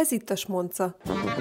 Ez itt a Smonca,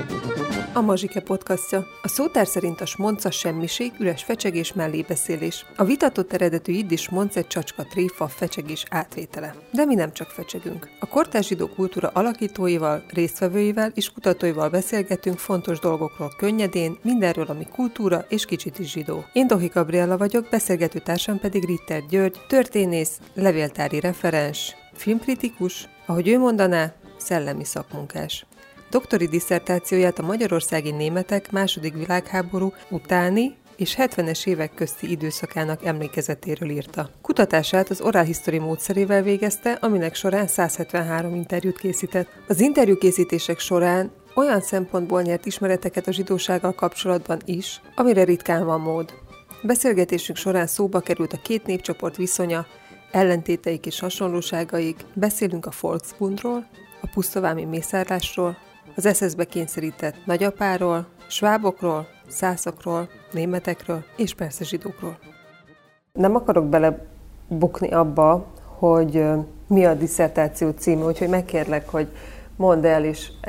a Mazsike podcastja. A szótár szerint a smonca semmiség, üres fecsegés, mellébeszélés. A vitatott eredetű jiddis smonc egy csacska, tréfa, fecsegés átvétele. De mi nem csak fecsegünk. A kortárs zsidó kultúra alakítóival, résztvevőivel és kutatóival beszélgetünk fontos dolgokról könnyedén, mindenről, ami kultúra és kicsit is zsidó. Én Dohi Gabriella vagyok, beszélgető társam pedig Ritter György, történész, levéltári referens, filmkritikus, ahogy ő mondaná, szellemi szakmunkás. Doktori disszertációját a magyarországi németek második világháború utáni és 70-es évek közti időszakának emlékezetéről írta. Kutatását az oral history módszerével végezte, aminek során 173 interjút készített. Az interjúkészítések során olyan szempontból nyert ismereteket a zsidósággal kapcsolatban is, amire ritkán van mód. Beszélgetésünk során szóba került a két népcsoport viszonya, ellentéteik és hasonlóságaik, beszélünk a Volksbundról, a pusztavámi mészárlásról, az SS-be kényszerített nagyapáról, svábokról, szászokról, németekről és persze zsidókról. Nem akarok belebukni abba, hogy mi a disszertáció címe, úgyhogy megkérlek, hogy mondd el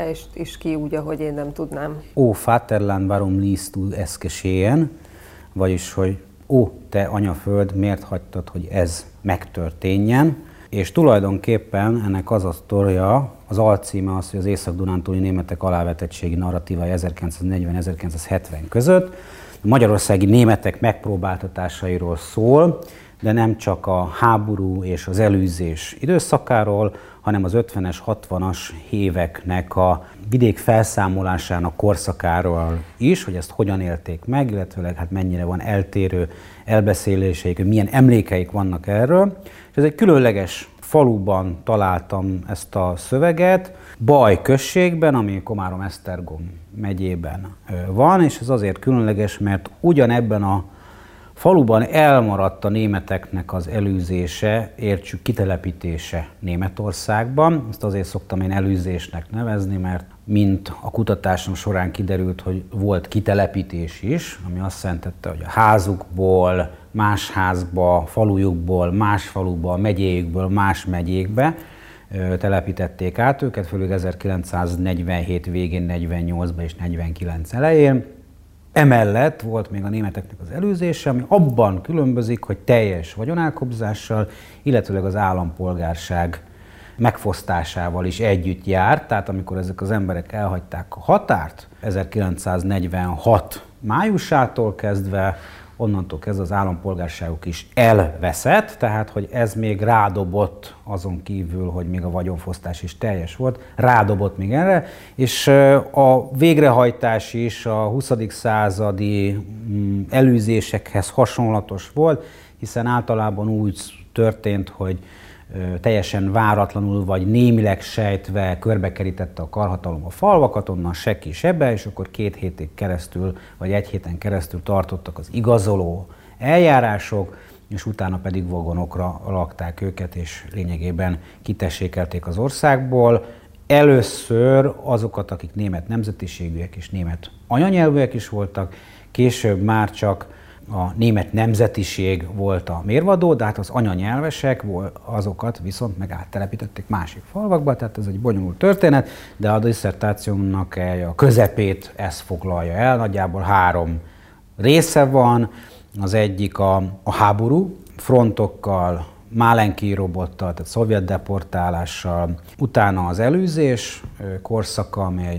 is ki úgy, ahogy én nem tudnám. Ó, Vaterland, warum liest du es geschehen? Vagyis, hogy ó, te anyaföld, miért hagytad, hogy ez megtörténjen? És tulajdonképpen ennek az a sztoria, az alcíme az, hogy az észak-dunántúli németek alávetettségi narratívája 1940-1970 között. A magyarországi németek megpróbáltatásairól szól, de nem csak a háború és az elűzés időszakáról, hanem az 50-es, 60-as éveknek a vidék felszámolásának korszakáról is, hogy ezt hogyan élték meg, illetve hát mennyire van eltérő elbeszéléseik, hogy milyen emlékeik vannak erről. És ez egy különleges faluban találtam ezt a szöveget, Baj községben, ami Komárom-Esztergom megyében van, és ez azért különleges, mert ugyanebben a faluban elmaradt a németeknek az elűzése, értsük kitelepítése Németországban. Ezt azért szoktam én elűzésnek nevezni, mert mint a kutatásom során kiderült, hogy volt kitelepítés is, ami azt jelentette, hogy a házukból, más házba, falujukból, más faluba, megyéjükből, más megyékbe telepítették át őket, főleg 1947 végén, 48-ban és 49 elején. Emellett volt még a németeknek az elűzése, ami abban különbözik, hogy teljes vagyonelkobzással, illetőleg az állampolgárság megfosztásával is együtt járt. Tehát amikor ezek az emberek elhagyták a határt, 1946 májusától kezdve, onnantól kezdve az állampolgárságuk is elveszett, tehát hogy ez még rádobott, azon kívül, hogy még a vagyonfosztás is teljes volt, rádobott még erre, és a végrehajtás is a 20. századi elűzésekhez hasonlatos volt, hiszen általában úgy történt, hogy teljesen váratlanul vagy némileg sejtve körbekerítette a karhatalom a falvakat, onnan se ki sebe, és akkor 2 hétig keresztül, vagy 1 héten keresztül tartottak az igazoló eljárások, és utána pedig vagonokra lakták őket, és lényegében kitessékelték az országból. Először azokat, akik német nemzetiségűek és német anyanyelvűek is voltak, később már csak a német nemzetiség volt a mérvadó, de hát az anyanyelvesek, azokat viszont meg áttelepítették másik falvakba, tehát ez egy bonyolult történet, de a disszertációnak a közepét ez foglalja el, nagyjából 3 része van, az egyik a háború, frontokkal, Málenki robottal, tehát szovjet deportálással, utána az elűzés korszaka, amely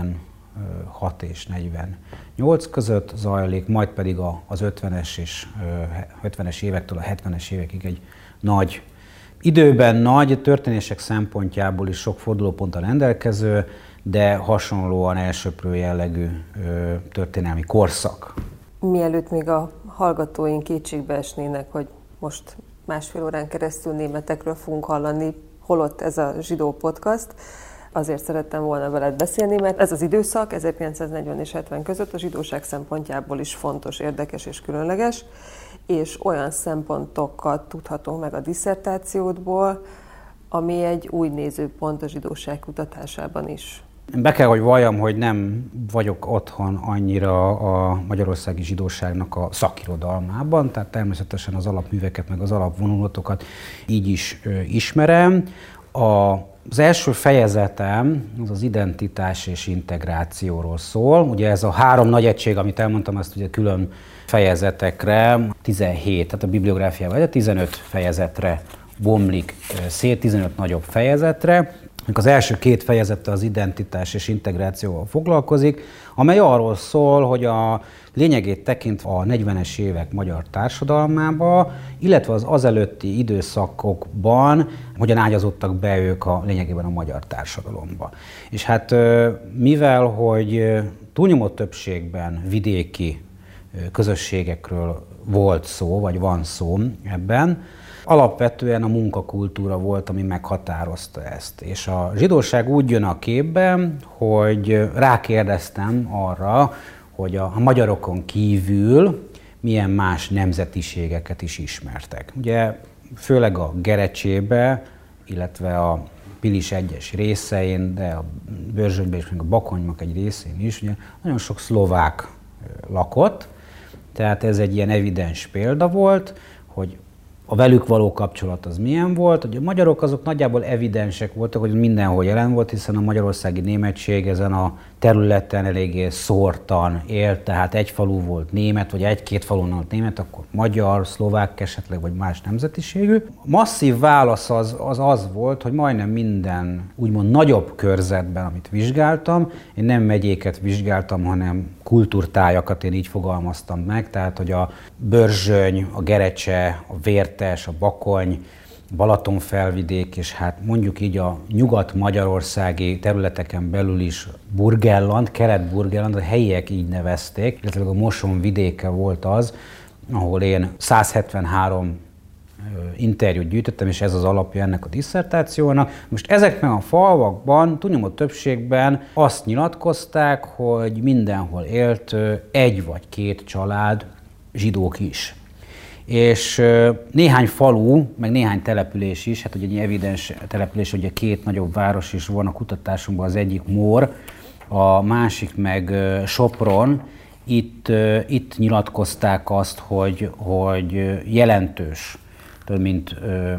46 és 48 között zajlik, majd pedig az 50-es és 70-es évektől a 70-es évekig egy nagy, időben nagy, történések szempontjából is sok fordulóponttal rendelkező, de hasonlóan elsöprő jellegű történelmi korszak. Mielőtt még a hallgatóink kétségbe esnének, hogy most 1,5 órán keresztül németekről fogunk hallani, holott ez a zsidó podcast, azért szerettem volna veled beszélni, mert ez az időszak 1940 és 70 között a zsidóság szempontjából is fontos, érdekes és különleges, és olyan szempontokat tudhatunk meg a disszertációdból, ami egy új nézőpont a zsidóság kutatásában is. Be kell, hogy valljam, hogy nem vagyok otthon annyira a magyarországi zsidóságnak a szakirodalmában, tehát természetesen az alapműveket, meg az alapvonulatokat így is ismerem. A Az első fejezetem az identitás és integrációról szól. Ugye ez a 3 nagy egység, amit elmondtam, azt ugye külön fejezetekre, 17, tehát a bibliográfiával 15 fejezetre bomlik szét, 15 nagyobb fejezetre. Az első 2 fejezete az identitás és integrációval foglalkozik, amely arról szól, hogy a lényegét tekintve a 40-es évek magyar társadalmába, illetve az azelőtti időszakokban hogyan ágyazottak be ők lényegében a magyar társadalomba. És hát mivel, hogy túlnyomó többségben vidéki közösségekről volt szó, vagy van szó ebben, alapvetően a munkakultúra volt, ami meghatározta ezt. És a zsidóság úgy jön a képbe, hogy rákérdeztem arra, hogy a magyarokon kívül milyen más nemzetiségeket is ismertek. Ugye főleg a Gerecsébe, illetve a Pilis egyes részein, de a Börzsönyben és még a Bakonymak egy részén is, ugye nagyon sok szlovák lakott, tehát ez egy ilyen evidens példa volt, hogy a velük való kapcsolat az milyen volt, hogy a magyarok azok nagyjából evidensek voltak, hogy mindenhol jelen volt, hiszen a magyarországi németség ezen a területen eléggé szórtan élt, tehát egy falu volt német, vagy egy-két falun volt német, akkor magyar, szlovák esetleg, vagy más nemzetiségű. A masszív válasz az volt, hogy majdnem minden úgymond nagyobb körzetben, amit vizsgáltam, én nem megyéket vizsgáltam, hanem kultúrtájakat, én így fogalmaztam meg, tehát hogy a Börzsöny, a Gerecse, a Vértes, a Bakony, Balatonfelvidék, és hát mondjuk így a nyugat-magyarországi területeken belül is Burgenland, Kelet-Burgenland, a helyiek így nevezték, illetve a Moson vidéke volt az, ahol én 173 interjút gyűjtöttem, és ez az alapja ennek a disszertációnak. Most ezekben a falvakban, túlnyomó többségben azt nyilatkozták, hogy mindenhol élt 1 vagy 2 család, zsidók is. És néhány falu, meg néhány település is, hát ugye egy evidens település, ugye 2 nagyobb város is van a kutatásunkban, az egyik Mór, a másik meg Sopron. Itt nyilatkozták azt, hogy jelentős, több mint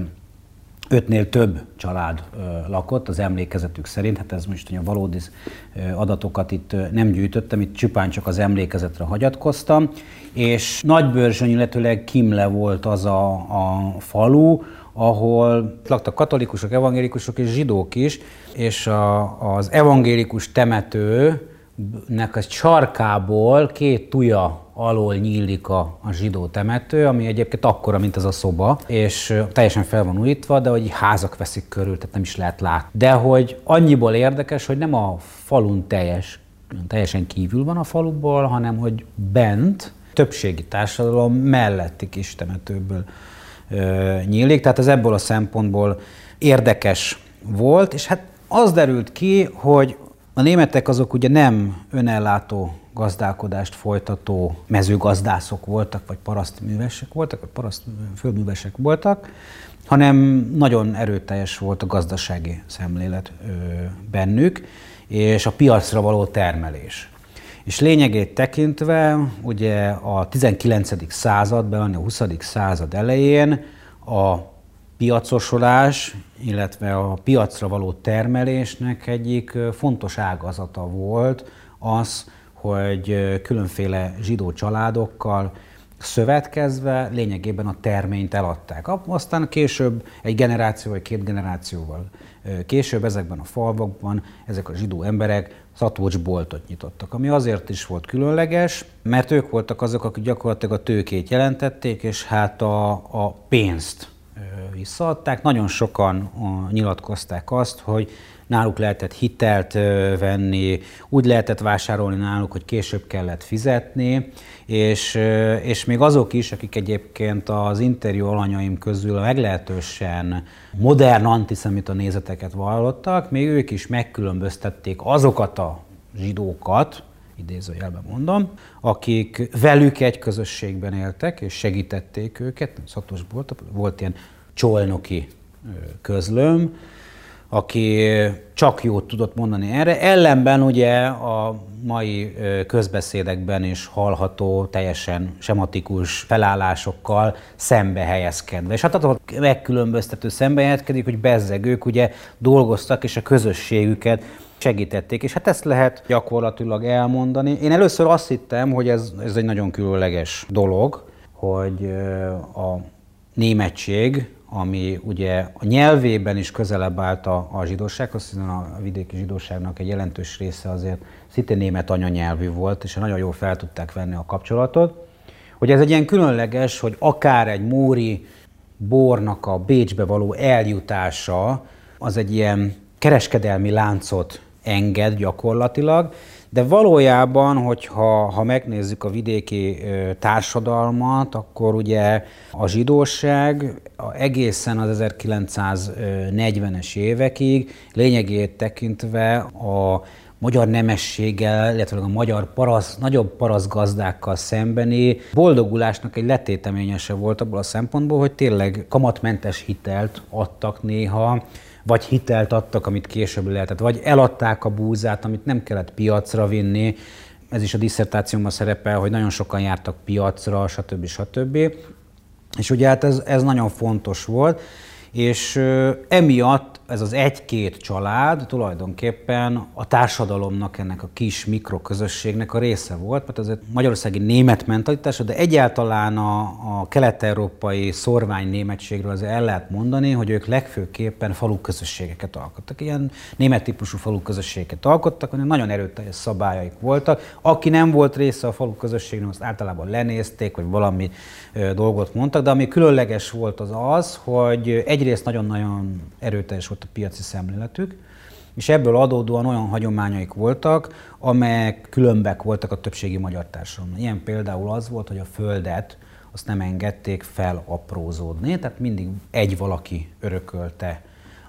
5-nél több család lakott az emlékezetük szerint, hát ez most a valódi adatokat itt nem gyűjtöttem, itt csupán csak az emlékezetre hagyatkoztam, és Nagybörzsöny, illetőleg Kimle volt az a falu, ahol laktak katolikusok, evangélikusok és zsidók is, és az evangélikus temetőnek a sarkából 2 tuja alól nyílik a zsidó temető, ami egyébként akkora, mint ez a szoba, és teljesen fel van újítva, de hogy házak veszik körül, tehát nem is lehet látni. De hogy annyiból érdekes, hogy nem a falun teljesen kívül van a faluból, hanem hogy bent, többségi társadalom melletti kis temetőből nyílik, tehát ez ebből a szempontból érdekes volt, és hát az derült ki, hogy a németek azok ugye nem önellátó gazdálkodást folytató mezőgazdászok voltak, vagy parasztművesek voltak, vagy földművesek voltak, hanem nagyon erőteljes volt a gazdasági szemlélet bennük, és a piacra való termelés. És lényegét tekintve, ugye a 19. században, a 20. század elején a piacosolás, illetve a piacra való termelésnek egyik fontos ágazata volt az, hogy különféle zsidó családokkal szövetkezve lényegében a terményt eladták. Aztán később, egy generáció vagy 2 generációval később ezekben a falvakban ezek a zsidó emberek szatócsboltot nyitottak, ami azért is volt különleges, mert ők voltak azok, akik gyakorlatilag a tőkét jelentették, és hát a pénzt visszaadták. Nagyon sokan nyilatkozták azt, hogy náluk lehetett hitelt venni, úgy lehetett vásárolni náluk, hogy később kellett fizetni, és még azok is, akik egyébként az interjú alanyaim közül meglehetősen modern antiszemita nézeteket vallottak, még ők is megkülönböztették azokat a zsidókat, idézőjelben mondom, akik velük egy közösségben éltek, és segítették őket, Szatosból volt ilyen csolnoki közlöm, aki csak jót tudott mondani erre. Ellenben ugye a mai közbeszédekben is hallható, teljesen sematikus felállásokkal szembe helyezkedve. És hát attól megkülönböztető szembe helyezkedik, hogy bezzeg, ők ugye dolgoztak, és a közösségüket segítették, és hát ezt lehet gyakorlatilag elmondani. Én először azt hittem, hogy ez egy nagyon különleges dolog, hogy a németség, ami ugye a nyelvében is közelebb állt a zsidósághoz, hiszen a vidéki zsidóságnak egy jelentős része azért szintén német anyanyelvű volt, és nagyon jól fel tudták venni a kapcsolatot, hogy ez egy ilyen különleges, hogy akár egy móri bornak a Bécsbe való eljutása, az egy ilyen kereskedelmi láncot enged gyakorlatilag, de valójában, hogyha megnézzük a vidéki társadalmat, akkor ugye a zsidóság egészen az 1940-es évekig lényegét tekintve a magyar nemességgel, illetve a magyar nagyobb parasztgazdákkal szembeni boldogulásnak egy letéteményese volt abból a szempontból, hogy tényleg kamatmentes hitelt adtak néha, vagy hitelt adtak, amit később lehetett, vagy eladták a búzát, amit nem kellett piacra vinni. Ez is a disszertációmban szerepel, hogy nagyon sokan jártak piacra, stb. És ugye hát ez nagyon fontos volt, és emiatt ez az egy-két család tulajdonképpen a társadalomnak, ennek a kis mikroközösségnek a része volt, mert ez egy magyarországi német mentalitás, de egyáltalán a kelet-európai szorvány németségről azért el lehet mondani, hogy ők legfőképpen faluközösségeket alkottak. Ilyen német típusú faluközösségeket alkottak, hogy nagyon erőteljes szabályaik voltak. Aki nem volt része a faluközösségnek, azt általában lenézték, vagy valami dolgot mondtak, de ami különleges volt az, hogy egyrészt nagyon-nagyon erőteljes volt a piaci szemléletük, és ebből adódóan olyan hagyományaik voltak, amelyek különbek voltak a többségi magyar társadalomban. Ilyen például az volt, hogy a földet azt nem engedték felaprózódni, tehát mindig egy valaki örökölte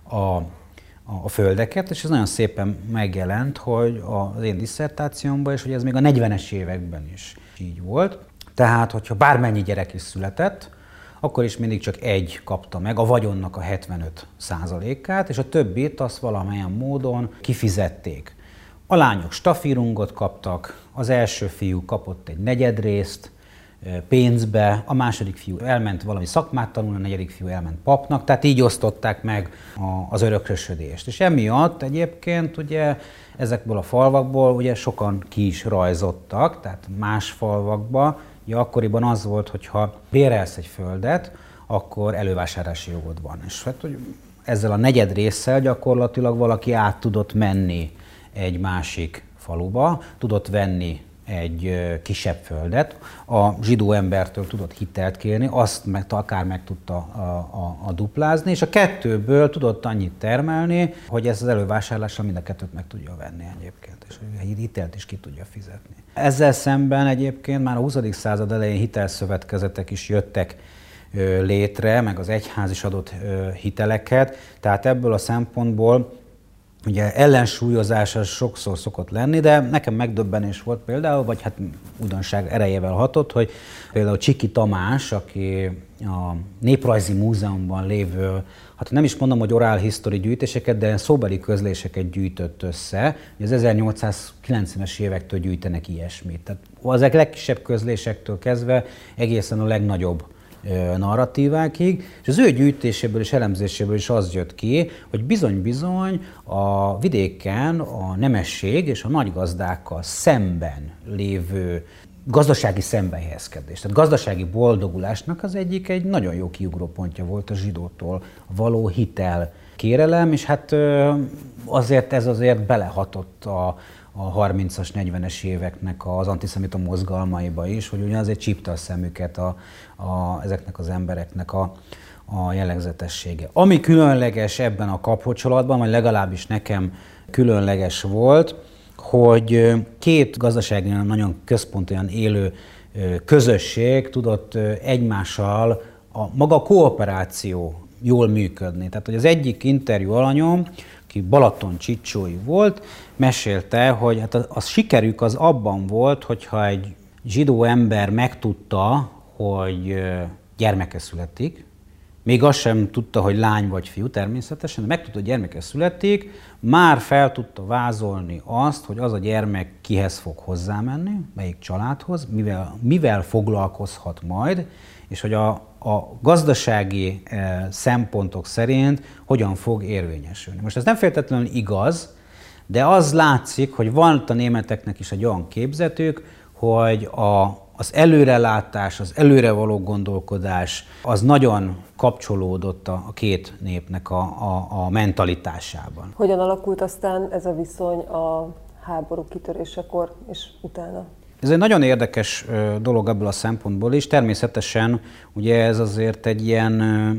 a földeket, és ez nagyon szépen megjelent, hogy az én disszertációmban is, hogy ez még a 40-es években is így volt. Tehát, hogyha bármennyi gyerek is született, akkor is mindig csak egy kapta meg a vagyonnak a 75%-át, és a többit azt valamilyen módon kifizették. A lányok stafírungot kaptak, az első fiú kapott egy negyedrészt pénzbe, a második fiú elment valami szakmát tanulni, a negyedik fiú elment papnak, tehát így osztották meg az örökösödést. És emiatt egyébként ugye ezekből a falvakból ugye sokan ki is rajzottak, tehát más falvakba. Ja, akkoriban az volt, hogy ha bérelsz egy földet, akkor elővásárlási jogod van. És hát, hogy ezzel a negyed résszel gyakorlatilag valaki át tudott menni egy másik faluba, tudott venni egy kisebb földet, a zsidó embertől tudott hitelt kérni, azt akár meg tudta a duplázni, és a kettőből tudott annyit termelni, hogy ez az elővásárlással mind a kettőt meg tudja venni egyébként, és hitelt is ki tudja fizetni. Ezzel szemben egyébként már a 20. század elején hitelszövetkezetek is jöttek létre, meg az egyház is adott hiteleket, tehát ebből a szempontból ugye ellensúlyozás az sokszor szokott lenni, de nekem megdöbbenés volt például, vagy hát újdonság erejével hatott, hogy például Csiki Tamás, aki a Néprajzi Múzeumban lévő, hát nem is mondom, hogy oral history gyűjtéseket, de szóbeli közléseket gyűjtött össze. Az 1890-es évektől gyűjtenek ilyesmit. Tehát ezek legkisebb közlésektől kezdve egészen a legnagyobb narratívákig, és az ő gyűjtéséből és elemzéséből is az jött ki, hogy bizony-bizony a vidéken a nemesség és a nagygazdákkal szemben lévő gazdasági szembehelyekedés. Tehát gazdasági boldogulásnak az egyik egy nagyon jó kiugrópontja volt a zsidótól való hitel kérelem, és hát azért ez azért belehatott a 30-as, 40-es éveknek az antiszemita mozgalmaiba is, hogy ugye azért csípte a szemüket ezeknek az embereknek a jellegzetessége. Ami különleges ebben a kapcsolatban, vagy legalábbis nekem különleges volt, hogy két gazdasági nagyon központian élő közösség tudott egymással maga a kooperáció jól működni. Tehát, hogy az egyik interjú alanyom, aki Balaton-Csicsói volt, mesélte, hogy hát a sikerük az abban volt, hogyha egy zsidó ember megtudta, hogy gyermeke születik, még azt sem tudta, hogy lány vagy fiú természetesen, de megtudta, hogy gyermeke születik, már fel tudta vázolni azt, hogy az a gyermek kihez fog hozzámenni, melyik családhoz, mivel foglalkozhat majd, és hogy a gazdasági szempontok szerint hogyan fog érvényesülni. Most ez nem feltétlenül igaz, de az látszik, hogy van a németeknek is egy olyan képzetük, hogy az előrelátás, az előre való gondolkodás, az nagyon kapcsolódott a két népnek a mentalitásában. Hogyan alakult aztán ez a viszony a háború kitörésekor és utána? Ez egy nagyon érdekes dolog ebből a szempontból is. Természetesen ugye ez azért egy ilyen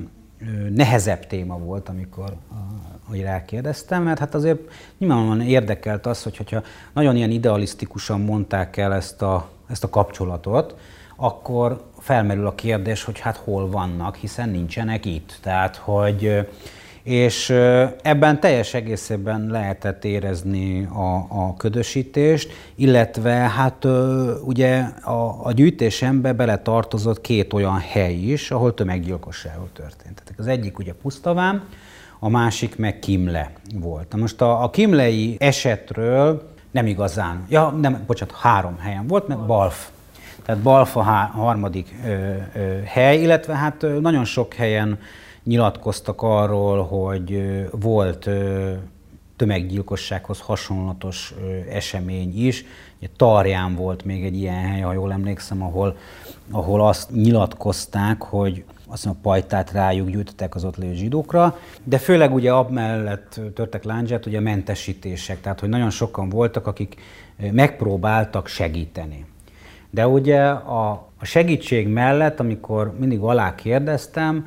nehezebb téma volt, amikor hogy rákérdeztem, mert hát azért nyilvánvalóan érdekelt az, hogyha nagyon ilyen idealisztikusan mondták el ezt a kapcsolatot, akkor felmerül a kérdés, hogy hát hol vannak, hiszen nincsenek itt. Tehát, hogy és ebben teljes egészében lehetett érezni a ködösítést, illetve hát ugye a gyűjtésembe beletartozott két olyan hely is, ahol tömeggyilkosságok történtek. Az egyik ugye Pusztaván, a másik meg Kimle volt. Na most a kimlei esetről nem igazán, három helyen volt, mert Balf. Tehát Balf a harmadik hely, illetve hát nagyon sok helyen nyilatkoztak arról, hogy volt tömeggyilkossághoz hasonlatos esemény is. Tarján volt még egy ilyen hely, ha jól emlékszem, ahol azt nyilatkozták, hogy azt hiszem a pajtát rájuk gyűjtöttek az ott lévő zsidókra, de főleg ugye amellett törtek lándzsát, ugye a mentesítések, tehát hogy nagyon sokan voltak, akik megpróbáltak segíteni. De ugye a segítség mellett, amikor mindig alá kérdeztem,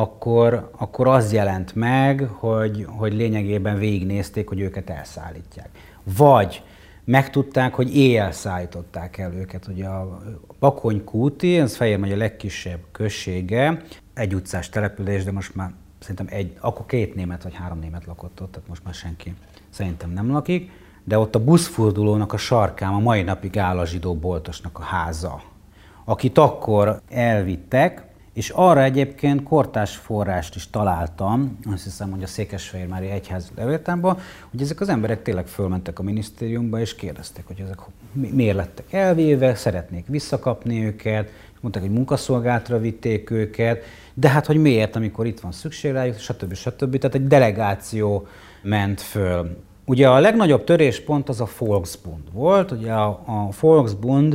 akkor az jelent meg, hogy lényegében végignézték, hogy őket elszállítják. Vagy megtudták, hogy éjjel szállították el őket. Ugye a Bakony-Kúti, ez Fejér megye legkisebb községe, egy utcás település, de most már szerintem akkor 2 német vagy 3 német lakott ott, tehát most már senki szerintem nem lakik. De ott a buszfordulónak a sarkán a mai napig áll a zsidó boltosnak a háza, akit akkor elvittek, és arra egyébként kortárs forrást is találtam, azt hiszem, hogy a Székesfehérvári Egyház levéltárban, hogy ezek az emberek tényleg fölmentek a minisztériumba, és kérdeztek, hogy ezek miért lettek elvéve, szeretnék visszakapni őket, mondták, hogy munkaszolgálatra vitték őket, de hát, hogy miért, amikor itt van szükség rájuk, stb. Tehát egy delegáció ment föl. Ugye a legnagyobb töréspont az a Volksbund volt. Ugye a Volksbund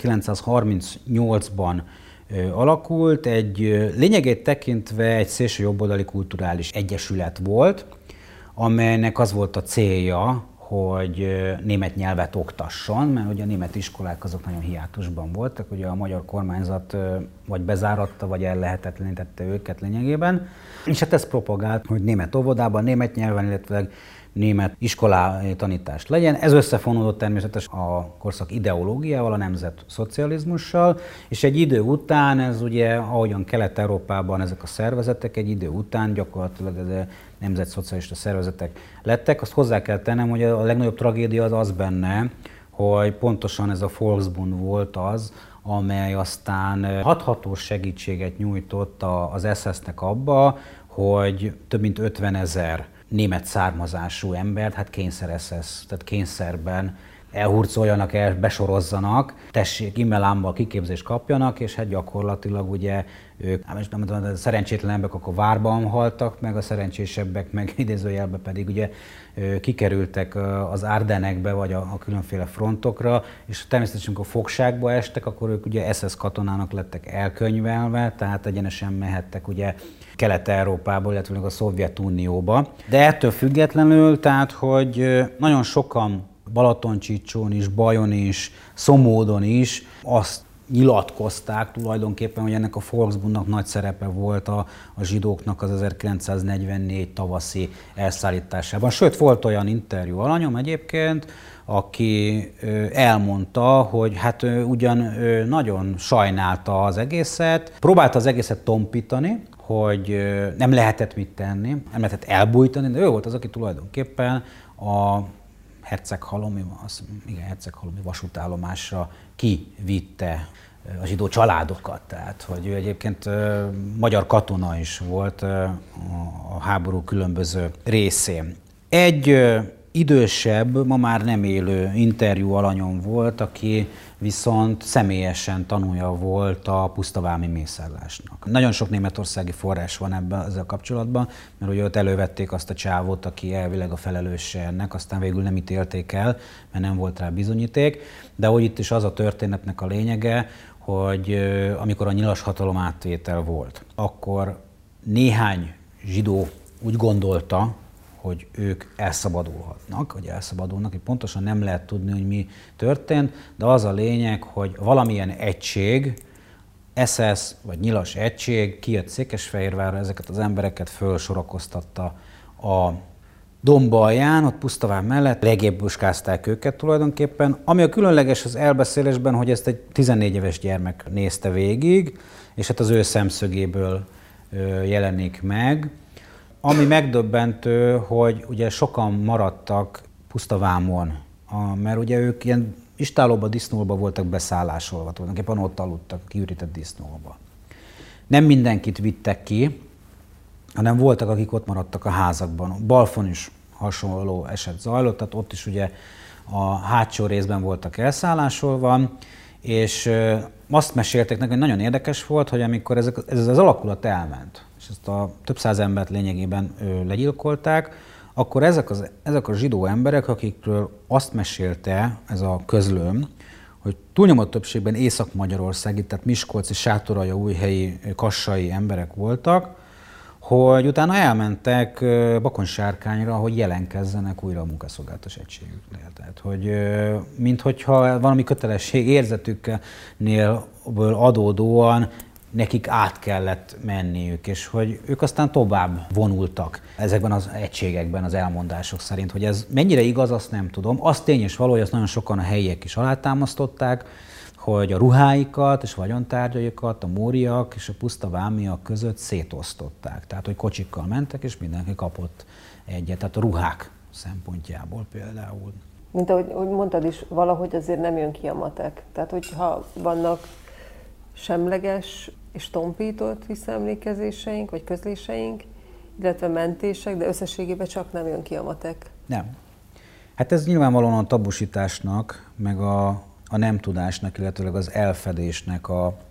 1938-ban alakult, egy lényegét tekintve egy szélsőjobboldali kulturális egyesület volt, amelynek az volt a célja, hogy német nyelvet oktasson, mert ugye a német iskolák azok nagyon hiátusban voltak, ugye a magyar kormányzat vagy bezáratta, vagy ellehetetlenítette őket lényegében, és hát ez propagált, hogy német óvodában, német nyelven, illetve német iskolai tanítást legyen. Ez összefonódott természetesen a korszak ideológiával, a nemzetszocializmussal, és egy idő után ez ugye, ahogyan Kelet-Európában ezek a szervezetek, egy idő után gyakorlatilag ez nemzetszocialista szervezetek lettek. Azt hozzá kell tennem, hogy a legnagyobb tragédia az benne, hogy pontosan ez a Volksbund volt az, amely aztán hathatós segítséget nyújtott az SS-nek abba, hogy több mint 50 000 német származású embert, hát kényszer SS, tehát kényszerben elhurcoljanak el, besorozzanak, tessék, immelámmal kiképzést kapjanak, és hát gyakorlatilag ugye ők, a szerencsétlenebbek akkor várban haltak, meg a szerencsésebbek, meg idézőjelben pedig ugye kikerültek az Ardennekbe, vagy a különféle frontokra, és természetesen, amikor fogságba estek, akkor ők ugye SS katonának lettek elkönyvelve, tehát egyenesen mehettek ugye Kelet-Európába, illetve a Szovjetunióba. De ettől függetlenül, tehát, hogy nagyon sokan Balatoncsícson is, Bajon is, Szomódon is azt nyilatkozták tulajdonképpen, hogy ennek a Volksbundnak nagy szerepe volt a zsidóknak az 1944 tavaszi elszállításában. Sőt, volt olyan interjú alanyom egyébként, aki elmondta, hogy hát ugyan nagyon sajnálta az egészet, próbálta az egészet tompítani, hogy nem lehetett mit tenni, nem lehetett elbújtani, de ő volt az, aki tulajdonképpen Herceghalomi vasútállomásra kivitte a zsidó családokat. Tehát, hogy ő egyébként magyar katona is volt a háború különböző részén. Egy idősebb, ma már nem élő interjú alanyom volt, aki viszont személyesen tanúja volt a pusztavámi mészárlásnak. Nagyon sok németországi forrás van ezzel kapcsolatban, mert ugye ott elővették azt a csávót, aki elvileg a felelőse ennek, aztán végül nem ítélték el, mert nem volt rá bizonyíték. De hogy itt is az a történetnek a lényege, hogy amikor a nyilas hatalom átvétel volt, akkor néhány zsidó úgy gondolta, hogy ők elszabadulhatnak, hogy pontosan nem lehet tudni, hogy mi történt, de az a lényeg, hogy valamilyen egység, SS vagy nyilas egység kijött Székesfehérvárra, ezeket az embereket fölsorakoztatta a domba alján, ott Pusztaván mellett, legébbuskázták őket tulajdonképpen. Ami a különleges az elbeszélésben, hogy ezt egy 14 éves gyermek nézte végig, és hát az ő szemszögéből jelenik meg. Ami megdöbbentő, hogy ugye sokan maradtak Pusztavámon, mert ugye ők ilyen istállóba, disznóba voltak beszállásolva, tulajdonképpen ott aludtak, kiürített disznóba. Nem mindenkit vittek ki, hanem voltak, akik ott maradtak a házakban. Balfon is hasonló eset zajlott, tehát ott is ugye a hátsó részben voltak elszállásolva, és azt mesélték nekem, hogy nagyon érdekes volt, hogy amikor ez az alakulat elment, és ezt a több száz embert lényegében legyilkolták, akkor ezek a zsidó emberek, akikről azt mesélte ez a közlöm, hogy túlnyomó többségben észak-magyarországi, tehát miskolci, sátoraljaújhelyi, kassai emberek voltak, hogy utána elmentek Bakonsárkányra, hogy jelenkezzenek újra a munkaszolgálatos egységüknél. Tehát, hogy minthogyha valami kötelesség érzetüknél adódóan nekik át kellett menniük, és hogy ők aztán tovább vonultak ezekben az egységekben az elmondások szerint. Hogy ez mennyire igaz, azt nem tudom. Az tény és való, hogy azt nagyon sokan a helyiek is alátámasztották, hogy a ruháikat és vagyontárgyaikat a móriak és a pusztavámiak között szétosztották. Tehát, hogy kocsikkal mentek, és mindenki kapott egyet. Tehát a ruhák szempontjából például. Mint ahogy mondtad is, valahogy azért nem jön ki a matek. Tehát, hogyha vannak semleges és tompított visszaemlékezéseink, vagy közléseink, illetve mentések, de összességében csak nem jön ki a matek. Nem. Hát ez nyilvánvalóan a tabusításnak, meg a nem tudásnak, illetőleg az elfedésnek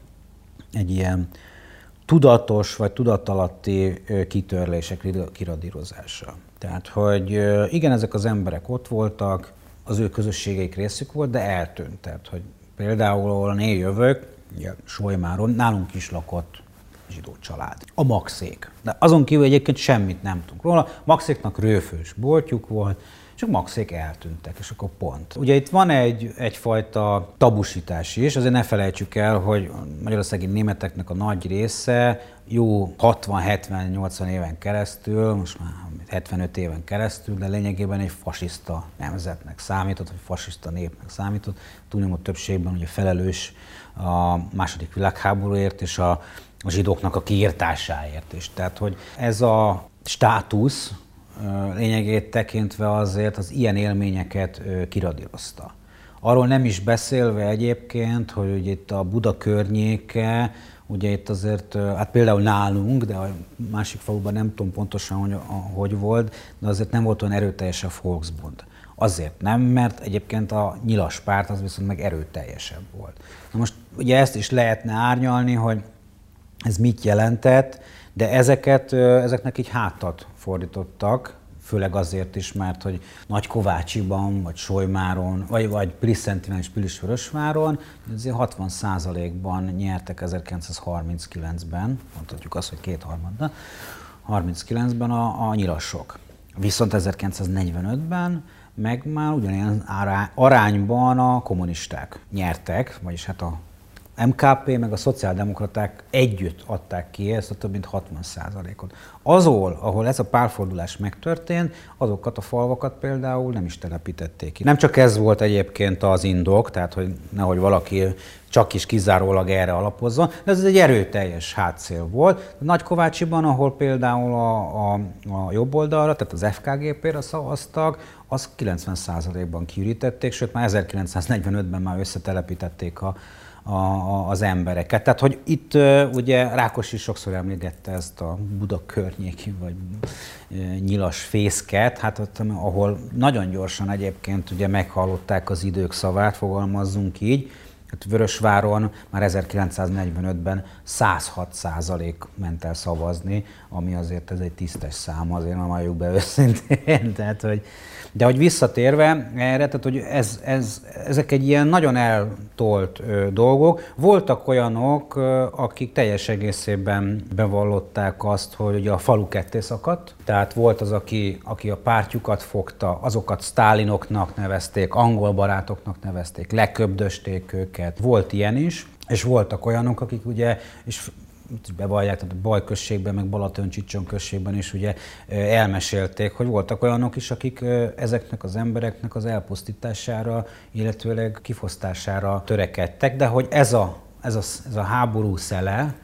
egy ilyen tudatos vagy tudatalatti kitörlések, kiradírozása. Tehát, hogy igen, ezek az emberek ott voltak, az ő közösségeik részük volt, de eltűnt. Tehát, hogy például, ahol én jövök, ugye Solymáron, nálunk is lakott zsidó család. A Maxék. De azon kívül egyébként semmit nem tudunk róla. Maxéknak rőfős boltjuk volt, és a Maxék eltűntek, és akkor pont. Ugye itt van egyfajta tabusítás is, azért ne felejtsük el, hogy a magyarországi németeknek a nagy része jó 60-70-80 éven keresztül, most már 75 éven keresztül, de lényegében egy fasiszta nemzetnek számított, vagy fasiszta népnek számított. Túlnyomó többségben ugye felelős a II. Világháborúért és a zsidóknak a kiirtásáért is. Tehát, hogy ez a státusz lényegét tekintve azért az ilyen élményeket kiradírozta. Arról nem is beszélve egyébként, hogy ugye itt a Buda környéke, ugye itt azért, hát például nálunk, de a másik faluban nem tudom pontosan, hogy volt, de azért nem volt olyan erőteljes a Volksbund. Azért nem, mert egyébként a nyilas párt az viszont meg erőteljesebb volt. Na most ugye ezt is lehetne árnyalni, hogy ez mit jelentett, de ezeknek így hátat fordítottak, főleg azért is, mert hogy Nagykovácsiban, vagy Solymáron, vagy Pilis-Szentiván és Pilisvörösváron azért 60%-ban nyertek 1939-ben, mondhatjuk azt, hogy kétharmadban, 39-ben a nyilasok. Viszont 1945-ben meg már ugyanilyen arányban a kommunisták nyertek, vagyis hát a MKP meg a szociáldemokraták együtt adták ki ezt a több mint 60%-ot. Ahol ez a párfordulás megtörtént, azokat a falvakat például nem is telepítették ki. Nem csak ez volt egyébként az indok, tehát hogy nehogy valaki csak is kizárólag erre alapozzon, de ez egy erőteljes hátszél volt. Nagykovácsiban, ahol például a jobb oldalra, tehát az FKGP-re szavaztak, azt 90%-ban kiürítették, sőt már 1945-ben már összetelepítették az embereket. Tehát, hogy itt ugye Rákosi sokszor említette ezt a Buda környéki vagy nyilas fészket, hát ott, ahol nagyon gyorsan egyébként ugye meghallották az idők szavát, fogalmazzunk így. Hát Vörösváron már 1945-ben 106% ment el szavazni, ami azért ez egy tisztes szám, azért nem halljuk be őszintén. Tehát, de hogy visszatérve erre, tehát, hogy ezek egy ilyen nagyon eltolt dolgok. Voltak olyanok, akik teljes egészében bevallották azt, hogy ugye a falu ketté szakadt. Tehát volt az, aki a pártjukat fogta, azokat sztálinoknak nevezték, angol barátoknak nevezték, leköbdösték őket. Volt ilyen is, és voltak olyanok, akik ugye, és bevallják, tehát a Baj községben, meg Balaton-Csicson községben is ugye elmesélték, hogy voltak olyanok is, akik ezeknek az embereknek az elpusztítására, illetőleg kifosztására törekedtek, de hogy ez a háború szele,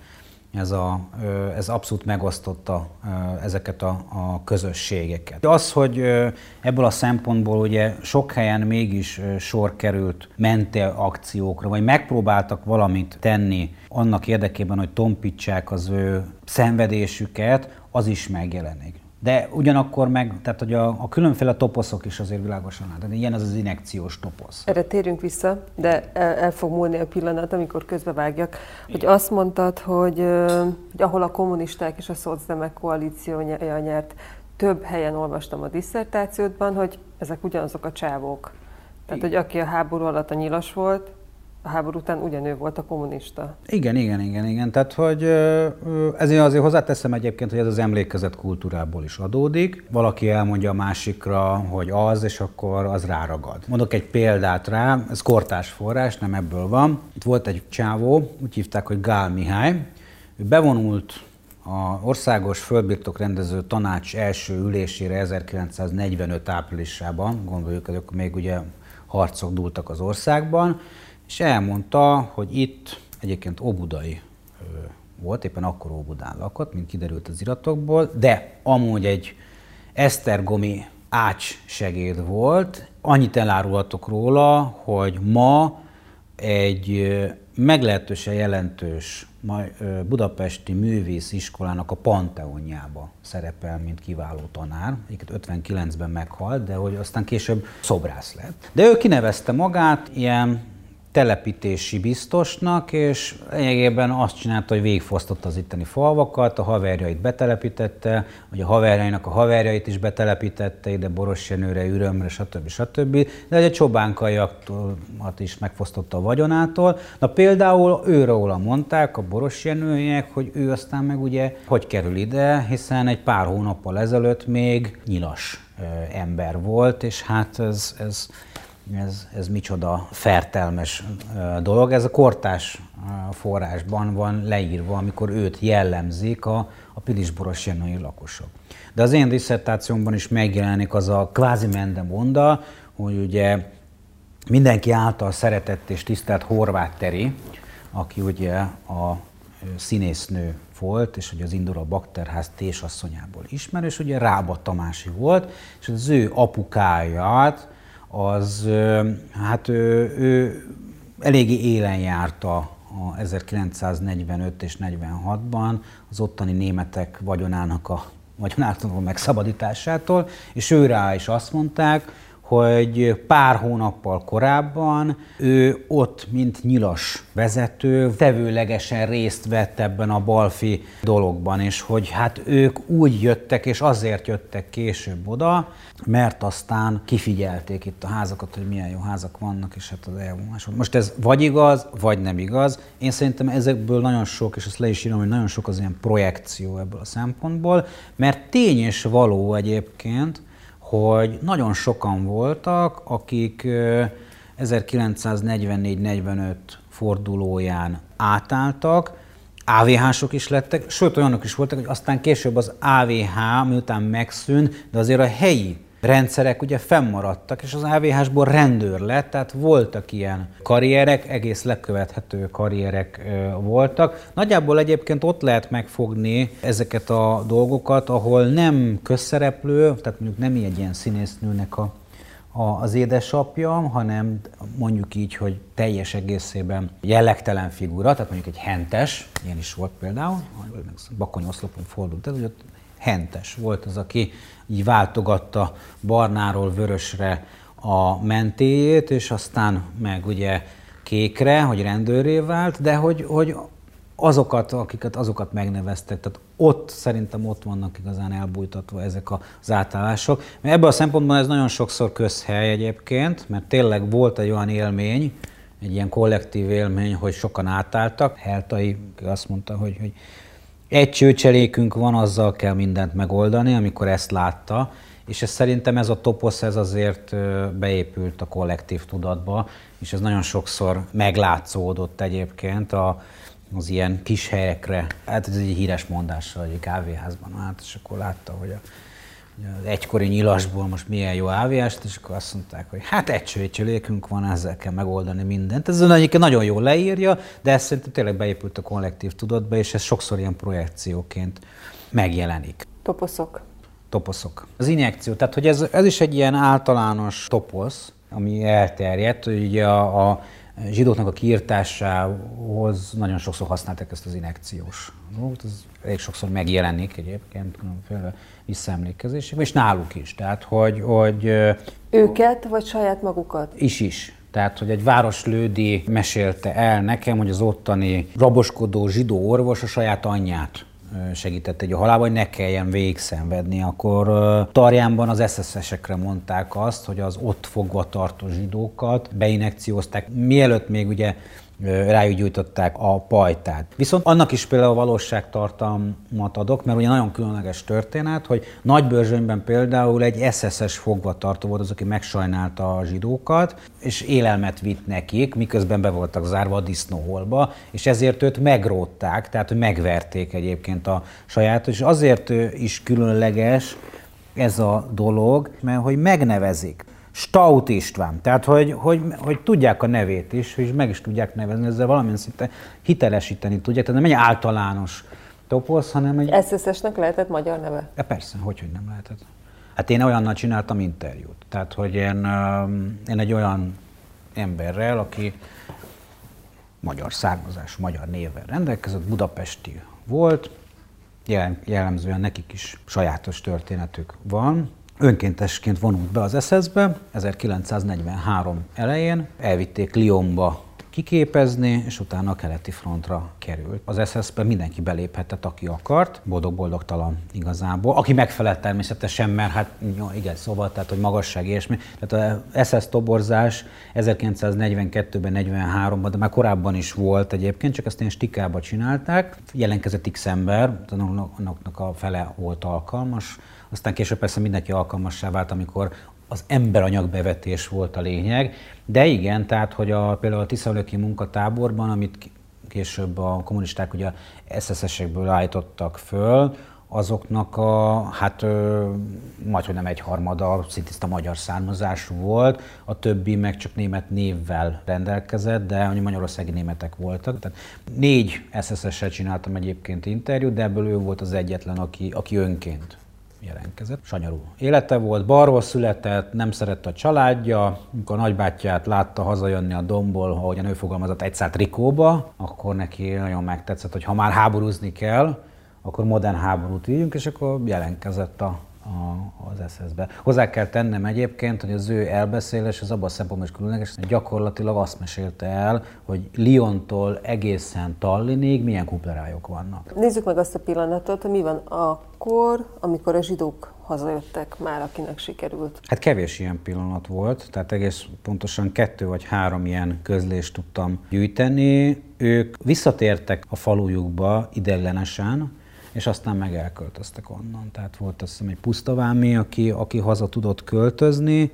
ez abszolút megosztotta ezeket a közösségeket. Az, hogy ebből a szempontból ugye sok helyen mégis sor került mentőakciókra, vagy megpróbáltak valamit tenni annak érdekében, hogy tompítsák az ő szenvedésüket, az is megjelenik. De ugyanakkor tehát hogy a különféle toposzok is azért világosan látnak. Ilyen az injekciós toposz. Erre térünk vissza, de el fog múlni a pillanat, amikor közbevágjak, hogy azt mondtad, hogy ahol a kommunisták és a szocdemek koalíciója nyert, több helyen olvastam a disszertációdban, hogy ezek ugyanazok a csávók. Tehát, hogy aki a háború alatt a nyilas volt, a háború után ugyanő volt a kommunista. Igen. Tehát, hogy ezért azért hozzáteszem egyébként, hogy ez az emlékezet kultúrából is adódik. Valaki elmondja a másikra, hogy az, és akkor az ráragad. Mondok egy példát rá, ez kortárs forrás, nem ebből van. Itt volt egy csávó, úgy hívták, hogy Gál Mihály. Ő bevonult az Országos Földbirtokrendező Tanács első ülésére 1945 áprilisában, gondoljuk, hogy akkor még ugye harcok dúltak az országban, és elmondta, hogy itt egyébként óbudai volt, éppen akkor Óbudán lakott, mint kiderült az iratokból, de amúgy egy esztergomi ácssegéd volt. Annyit elárulhatok róla, hogy ma egy meglehetősen jelentős budapesti művésziskolának a Panteonjába szerepel, mint kiváló tanár. Egyiket 59-ben meghalt, de hogy aztán később szobrász lett. De ő kinevezte magát ilyen telepítési biztosnak, és lényegében azt csinálta, hogy végigfosztotta az itteni falvakat, a haverjait betelepítette, vagy a haverjainak a haverjait is betelepítette, ide Borosjenőre, Ürömre, stb. De egy csobánkaiakat is megfosztotta a vagyonától. Na például őróla mondták a borosjenőiek, hogy ő aztán meg ugye hogy kerül ide, hiszen egy pár hónappal ezelőtt még nyilas ember volt, és hát ez micsoda fertelmes dolog. Ez a kortárs forrásban van leírva, amikor őt jellemzik a pilisborosjenői lakosok. De az én disszertációmban is megjelenik az a kvázi mendemonda, hogy ugye mindenki által szeretett és tisztelt Horváth Teri, aki ugye a színésznő volt, és ugye az Indura Bakterház tésasszonyából ismerős, ugye Rába Tamási volt, és az ő apukáját, az, hát ő eléggé élen járta a 1945 és 46-ban az ottani németek vagyonától megszabadításától, és ő rá is azt mondták, hogy pár hónappal korábban ő ott, mint nyilas vezető, tevőlegesen részt vett ebben a balfi dologban, és hogy hát ők úgy jöttek, és azért jöttek később oda, mert aztán kifigyelték itt a házakat, hogy milyen jó házak vannak, és hát az elvonás. Most ez vagy igaz, vagy nem igaz. Én szerintem ezekből nagyon sok, és azt le is írom, hogy nagyon sok az ilyen projekció ebből a szempontból, mert tény és való egyébként, hogy nagyon sokan voltak, akik 1944-45 fordulóján átálltak, AVH-sok is lettek, sőt olyanok is voltak, hogy aztán később az AVH miután megszűnt, de azért a helyi rendszerek ugye fennmaradtak, és az AVH-sból rendőr lett, tehát voltak ilyen karrierek, egész lekövethető karrierek voltak. Nagyjából egyébként ott lehet megfogni ezeket a dolgokat, ahol nem közszereplő, tehát mondjuk nem egy ilyen színésznőnek a az édesapja, hanem mondjuk így, hogy teljes egészében jellegtelen figura, tehát mondjuk egy hentes, ilyen is volt például, Bakony oszlopon fordult, ez, hogy ott hentes volt az, aki így váltogatta barnáról vörösre a mentéjét, és aztán meg ugye kékre, hogy rendőrré vált, de hogy azokat megneveztek, tehát szerintem ott vannak igazán elbújtatva ezek az átállások. Ebből a szempontból ez nagyon sokszor közhely egyébként, mert tényleg volt egy olyan élmény, egy ilyen kollektív élmény, hogy sokan átálltak. Heltai azt mondta, hogy egy csőcselékünk van, azzal kell mindent megoldani, amikor ezt látta, és szerintem ez a toposz ez azért beépült a kollektív tudatba, és ez nagyon sokszor meglátszódott egyébként az ilyen kis helyekre. Hát ez egy híres mondás, hogy egy kávéházban állt, és akkor látta, hogy az egykori nyilasból most milyen jó áviást, és akkor azt mondták, hogy hát egy csőcselékünk van, ezzel kell megoldani mindent. Ez egyébként nagyon jól leírja, de ez szerintem tényleg beépült a kollektív tudatba, és ez sokszor ilyen projekcióként megjelenik. Toposzok. Az injekció, tehát hogy ez is egy ilyen általános toposz, ami elterjedt, hogy ugye a zsidóknak a kiirtásához nagyon sokszor használták ezt az injekciós dolgot, ez elég sokszor megjelenik egyébként különféle visszaemlékezésekben, és náluk is. Tehát, hogy őket, vagy saját magukat? Is. Tehát, hogy egy városlődi mesélte el nekem, hogy az ottani raboskodó zsidó orvos a saját anyját segített egy a halálba, hogy ne kelljen végigszenvedni. Akkor Tarjánban az SS-esekre mondták azt, hogy az ott fogva tartó zsidókat beinjekciózták, mielőtt még ugye rájuk gyújtották a pajtát. Viszont annak is például valóságtartalmat adok, mert ugye nagyon különleges történet, hogy Nagybörzsönyben például egy SS-es fogvatartó volt az, aki megsajnálta a zsidókat, és élelmet vitt nekik, miközben be voltak zárva a disznóholba, és ezért őt megrótták, tehát hogy megverték egyébként a saját, és azért is különleges ez a dolog, mert hogy megnevezik. Staut István, tehát hogy tudják a nevét is, és meg is tudják nevezni, ezzel valamilyen szinte hitelesíteni tudják, tehát nem egy általános toposz, hanem egy... SS-nek lehetett magyar neve? Persze, hogy nem lehetett. Hát én olyannal csináltam interjút, tehát hogy én egy olyan emberrel, aki magyar származású, magyar névvel rendelkezett, budapesti volt, jellemzően nekik is sajátos történetük van. Önkéntesként vonult be az SS-be 1943 elején, elvitték Lyonba kiképezni, és utána a keleti frontra került. Az SS-be mindenki beléphetett, aki akart, boldog-boldogtalan igazából. Aki megfelelt természetesen, mert hát igen, szóval, tehát hogy magasság ilyesmi. Tehát az SS toborzás 1942-ben, 43-ban, de már korábban is volt egyébként, csak ezt ilyen stikába csinálták. Jelentkezett X ember, annak a fele volt alkalmas. Aztán később persze mindenki alkalmassá vált, amikor az emberanyagbevetés volt a lényeg. De igen, tehát hogy például a tiszalöki munkatáborban, amit később a kommunisták ugye SS-esekből állítottak föl, azoknak majdhogy nem egyharmada szintiszta magyar származású volt, a többi meg csak német névvel rendelkezett, de magyarországi németek voltak. Tehát 4 SS-essel csináltam egyébként interjút, de ebből ő volt az egyetlen, aki önként jelentkezett. Sanyarú élete volt, balról született, nem szerette a családja, amikor a nagybátyját látta hazajönni a Domból, ahogyan ő fogalmazott, egy szál trikóba, akkor neki nagyon megtetszett, hogy ha már háborúzni kell, akkor modern háborút ígyünk, és akkor jelentkezett az SS-be. Hozzá kell tennem egyébként, hogy az ő elbeszélés az abban a szempontból is különleges, hogy gyakorlatilag azt mesélte el, hogy Lyontól egészen Tallinnig milyen kuplerájok vannak. Nézzük meg azt a pillanatot, hogy mi van akkor, amikor a zsidók hazajöttek már, akinek sikerült. Hát kevés ilyen pillanat volt, tehát egész pontosan 2 vagy 3 ilyen közlést tudtam gyűjteni. Ők visszatértek a falujukba ideiglenesen, és aztán meg elköltöztek onnan. Tehát volt azt hiszem egy pusztavámi, aki haza tudott költözni,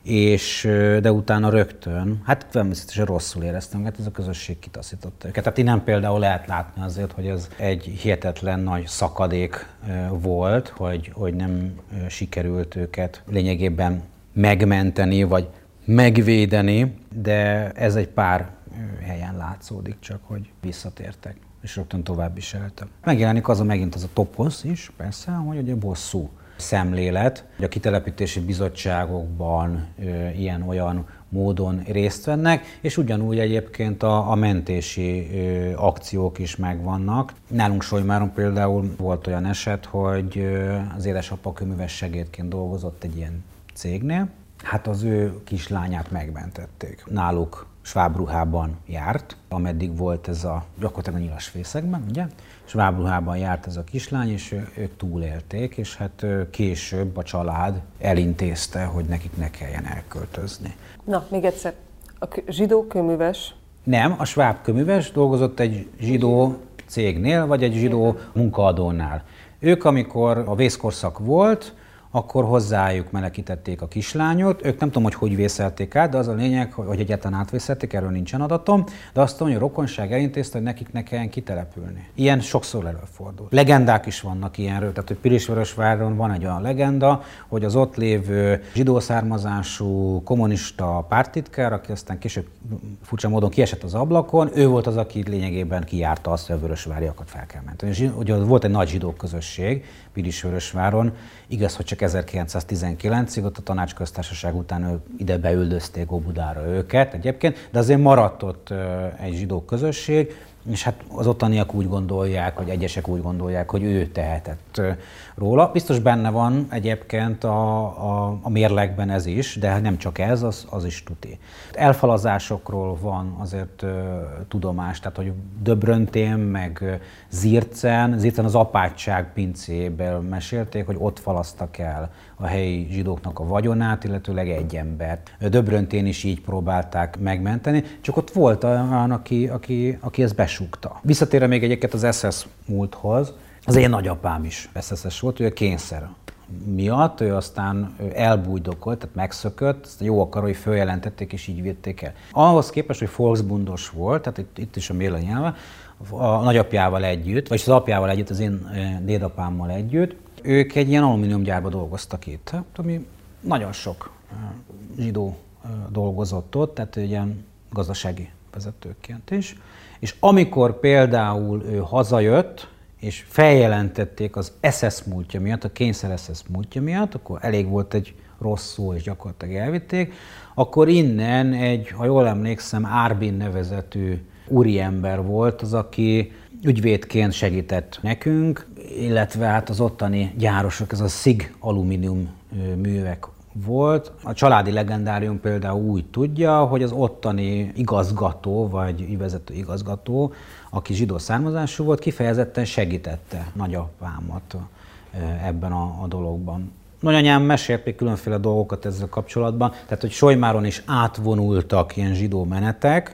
de utána rögtön, hát természetesen rosszul éreztem, mert ez a közösség kitaszította őket. Tehát innen például lehet látni azért, hogy ez egy hihetetlen nagy szakadék volt, hogy nem sikerült őket lényegében megmenteni, vagy megvédeni, de ez egy pár helyen látszódik csak, hogy visszatértek, és rögtön tovább is éltek. Megjelenik megint az a toposz is, persze, hogy ugye bosszú. szemlélet, hogy a kitelepítési bizottságokban ilyen-olyan módon részt vennek, és ugyanúgy egyébként a mentési akciók is megvannak. Nálunk Solymáron például volt olyan eset, hogy az édesapa kőműves segédként dolgozott egy ilyen cégnél, hát az ő kislányát megmentették. Náluk svábruhában járt, ameddig volt ez gyakorlatilag a nyilasfészekben, ugye? Svábruhában járt ez a kislány, és ők túlélték, és hát később a család elintézte, hogy nekik ne kelljen elköltözni. Na, még egyszer. A zsidó kőműves? Nem, a sváb kőműves dolgozott egy zsidó cégnél, vagy egy zsidó munkaadónál. Ők, amikor a vészkorszak volt, akkor hozzájuk menekítették a kislányot. Ők nem tudom, hogy vészelték át, de az a lényeg, hogy egyáltalán átvészelték, erről nincsen adatom, de azt tudom, hogy a rokonság elintézte, hogy nekik ne kelljen kitelepülni. Ilyen sokszor előfordul. Legendák is vannak ilyenről, tehát hogy Pilisvörösváron van egy olyan legenda, hogy az ott lévő zsidó származású kommunista párttitkár, aki aztán később furcsa módon kiesett az ablakon, ő volt az, aki lényegében kijárta azt, hogy a vörösváriakat fel kell menteni. Ugye volt egy nagy zsidó közösség Pilisvörösváron, igaz, hogy csak 1919-ig, ott a Tanácsköztársaság után ide beüldözték Óbudára őket egyébként, de azért maradt ott egy zsidó közösség, és hát az ottaniak úgy gondolják, vagy egyesek úgy gondolják, hogy ő tehetett róla. Biztos benne van egyébként a mérlegben ez is, de nem csak ez, az is tuti. Elfalazásokról van azért tudomás, tehát hogy Döbröntén, meg Zircen az apátság pincéből mesélték, hogy ott falaztak el a helyi zsidóknak a vagyonát, illetőleg egy embert. Döbröntén is így próbálták megmenteni, csak ott volt olyan, aki ezt besúgta. Visszatérve még egyébként az SS múlthoz, az én nagyapám is SS-es volt, ő a kényszer miatt, ő aztán elbújdokolt, tehát megszökött, ezt jó akarói följelentették és így vitték el. Ahhoz képest, hogy Volksbundos volt, tehát itt is a mérle nyelve, a nagyapjával együtt, vagyis az apjával együtt, az én dédapámmal együtt, ők egy ilyen alumíniumgyárba dolgoztak itt, ami nagyon sok zsidó dolgozott ott, tehát ilyen gazdasági vezetőként is. És amikor például ő hazajött, és feljelentették az SS múltja miatt, a kényszer SS múltja miatt, akkor elég volt egy rossz szó, és gyakorlatilag elvitték, akkor innen egy, ha jól emlékszem, Árbin nevezetű úriember volt az, aki ügyvédként segített nekünk, illetve hát az ottani gyárosok, ez a SZIG alumínium művek volt. A családi legendárium például úgy tudja, hogy az ottani igazgató, vagy ügyvezető igazgató, aki zsidó származású volt, kifejezetten segítette nagyapámat ebben a dologban. Nagyanyám mesélt még különféle dolgokat ezzel kapcsolatban, tehát hogy Solymáron is átvonultak ilyen zsidó menetek,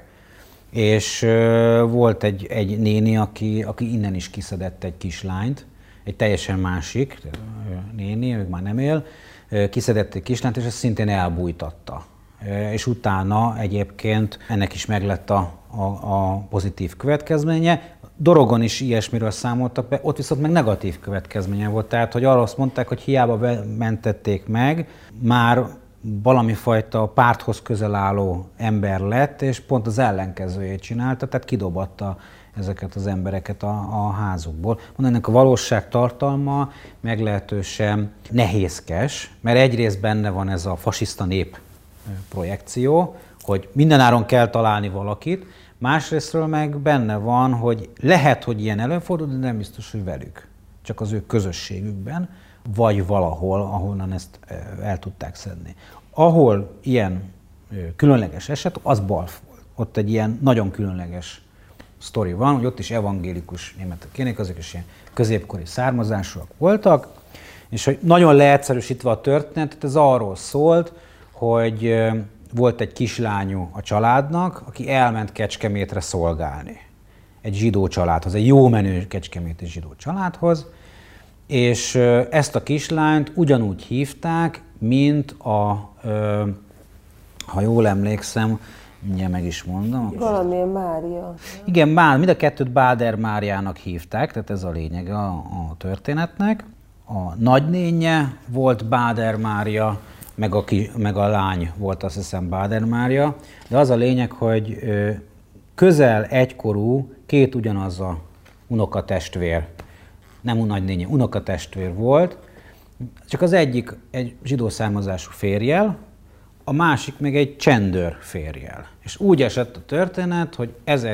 és volt egy néni, aki innen is kiszedett egy kislányt, egy teljesen másik néni, ő már nem él, kiszedett egy kislányt, és ezt szintén elbújtatta. És utána egyébként ennek is meglett a pozitív következménye. Dorogon is ilyesmiről számoltak be, ott viszont meg negatív következménye volt. Tehát, hogy arra azt mondták, hogy hiába mentették meg, már valami fajta párthoz közel álló ember lett, és pont az ellenkezőjét csinálta, tehát kidobatta ezeket az embereket a házukból. Mondom, ennek a valóság tartalma meglehetősen nehézkes, mert egyrészt benne van ez a fasiszta nép projekció, hogy mindenáron kell találni valakit, másrésztről meg benne van, hogy lehet, hogy ilyen előfordul, de nem biztos, hogy velük, csak az ő közösségükben, vagy valahol, ahonnan ezt el tudták szedni. Ahol ilyen különleges eset, az Balf volt. Ott egy ilyen nagyon különleges sztori van, hogy ott is evangélikus németek kének, azok is ilyen középkori származásúak voltak, és hogy nagyon leegyszerűsítve a történetet, ez arról szólt, hogy volt egy kislányú a családnak, aki elment Kecskemétre szolgálni. Egy zsidó családhoz, egy jó menő kecskeméti zsidó családhoz, és ezt a kislányt ugyanúgy hívták, mint ha jól emlékszem, mindjárt meg is mondom. Valamilyen Mária. Igen, mind a kettőt Báder Máriának hívták, tehát ez a lényeg a történetnek. A nagynénye volt Báder Mária, meg a lány volt, azt hiszem, Báder Mária, de az a lényeg, hogy közel egykorú két ugyanaz a unokatestvér, nem nagynénye, unokatestvér volt, Csak az egyik egy zsidó származású férjel, a másik meg egy csendőr férjel. És úgy esett a történet, hogy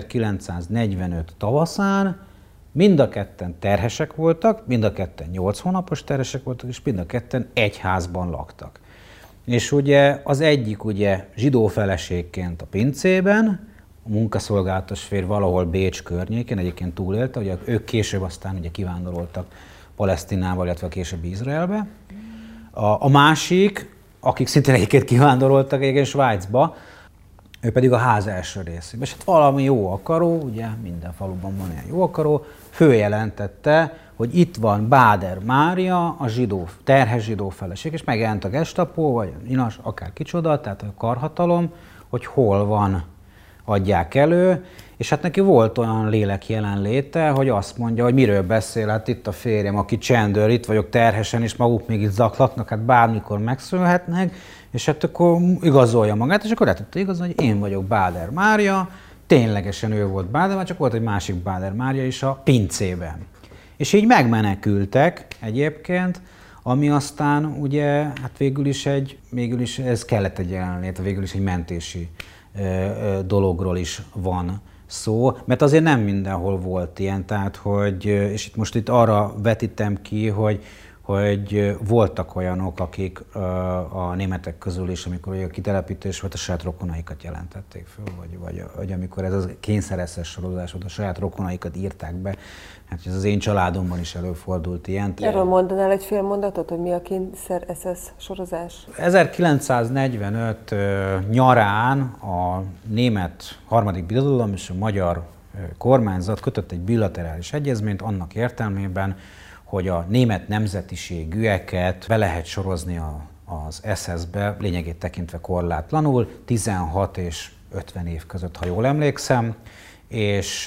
1945 tavaszán mind a ketten terhesek voltak, mind a ketten 8 hónapos terhesek voltak, és mind a ketten egy házban laktak. És ugye az egyik ugye zsidó feleségként a pincében, a munkaszolgálatos férj valahol Bécs környékén, egyébként túlélte, ugye ők később aztán ugye kivándoroltak Palesztinába, illetve később Izraelbe. A másik, akik szintén egyébként kivándoroltak egyébként Svájcba, ő pedig a ház első részében. És hát valami jó akaró, ugye minden faluban van ilyen jó akaró, följelentette, hogy itt van Báder Mária, a zsidó, terhes zsidó feleség, és megjelent a Gestapo, vagy Inas, akár kicsoda, tehát a karhatalom, hogy hol van, adják elő, és hát neki volt olyan lélek jelenléte, hogy azt mondja, hogy miről beszél, hát itt a férjem, aki csendőr, itt vagyok terhesen, és maguk még itt zaklatnak, hát bármikor megszülhetnek, és hát akkor igazolja magát, és akkor lehetett igazolni, hogy én vagyok Báder Mária, ténylegesen ő volt Báder Mária, csak volt egy másik Báder Mária is a pincében. És így megmenekültek egyébként, ami aztán ugye, hát végül is ez kellett egy jelenlét, végül is egy mentési dologról is van szó, mert azért nem mindenhol volt ilyen, tehát hogy, és itt arra vetítem ki, hogy voltak olyanok, akik a németek közül is, amikor a kitelepítés volt, a saját rokonaikat jelentették föl, vagy amikor ez a kényszereszes sorozás volt, a saját rokonaikat írták be. Hát ez az én családomban is előfordult ilyen. Erről mondanál egy fél mondatot, hogy mi a kényszereszes sorozás? 1945 nyarán a német harmadik birodalom és a magyar kormányzat kötött egy bilaterális egyezményt annak értelmében, hogy a német nemzetiségűeket be lehet sorozni az SS-be, lényegét tekintve korlátlanul, 16 és 50 év között, ha jól emlékszem, és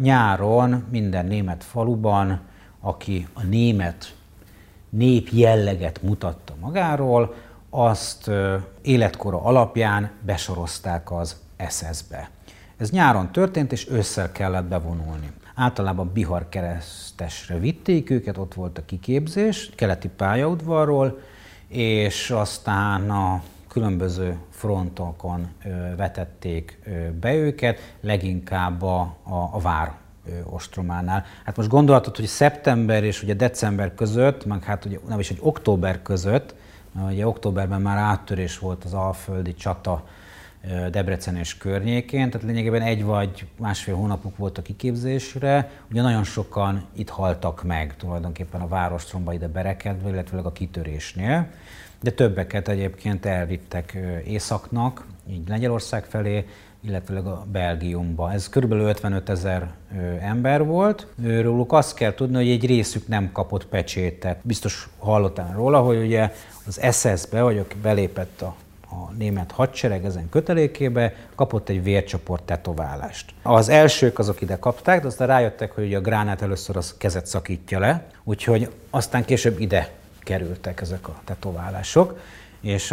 nyáron minden német faluban, aki a német nép jelleget mutatta magáról, azt életkora alapján besorozták az SS-be. Ez nyáron történt, és ősszel kellett bevonulni. Általában Bihar Keresztesre vitték őket, ott volt a kiképzés, keleti pályaudvarról, és aztán a különböző frontokon vetették be őket, leginkább a vár ostrománál. Hát most gondolhatod, hogy szeptember és ugye december között, meg hát ugye nem is egy október között, mert ugye októberben már áttörés volt az alföldi csata Debrecen és környékén, tehát lényegében 1 vagy másfél hónapuk volt a kiképzésre, ugye nagyon sokan itt haltak meg tulajdonképpen a várostromba ide berekedve, illetve a kitörésnél, de többeket egyébként elvittek északnak, így Lengyelország felé, illetve a Belgiumba. Ez körülbelül 55 000 ember volt. Róluk azt kell tudni, hogy egy részük nem kapott pecsétet. Biztos hallottál róla, hogy ugye az SS-be, vagy aki belépett a német hadsereg ezen kötelékébe, kapott egy vércsoport tetoválást. Az elsők azok ide kapták, de aztán rájöttek, hogy a gránát először az kezet szakítja le, úgyhogy aztán később ide kerültek ezek a tetoválások. És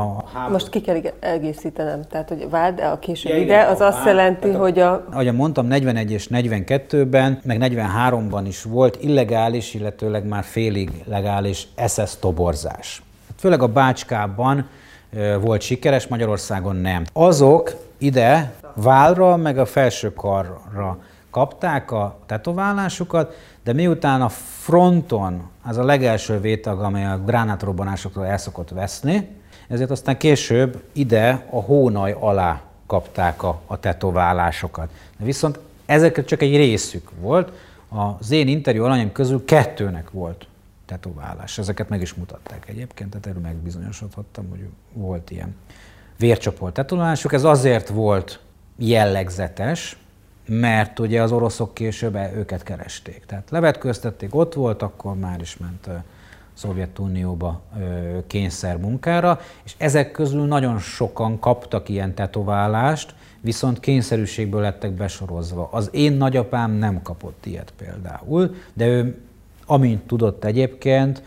most ki kell egészítenem, tehát hogy vád a később ide, az azt jelenti, hogy ahogy mondtam, 41 és 42-ben, meg 43-ban is volt illegális, illetőleg már félig legális SS toborzás. Főleg a Bácskában volt sikeres, Magyarországon nem. Azok ide vállra, meg a felső karra kapták a tetoválásukat, de miután a fronton az a legelső vétag, amely a gránátrobbanásokról el szokott veszni, ezért aztán később ide a hónaj alá kapták a tetoválásokat. De viszont ezek csak egy részük volt, az én interjú alanyom közül 2-nek volt tetoválás. Ezeket meg is mutatták egyébként, tehát erről megbizonyosodhattam, hogy volt ilyen vércsoport tetoválásuk. Ez azért volt jellegzetes, mert ugye az oroszok később őket keresték. Tehát levetköztették, ott volt, akkor már is ment a Szovjetunióba kényszermunkára, és ezek közül nagyon sokan kaptak ilyen tetoválást, viszont kényszerűségből lettek besorozva. Az én nagyapám nem kapott ilyet például, de ő, amint tudott egyébként,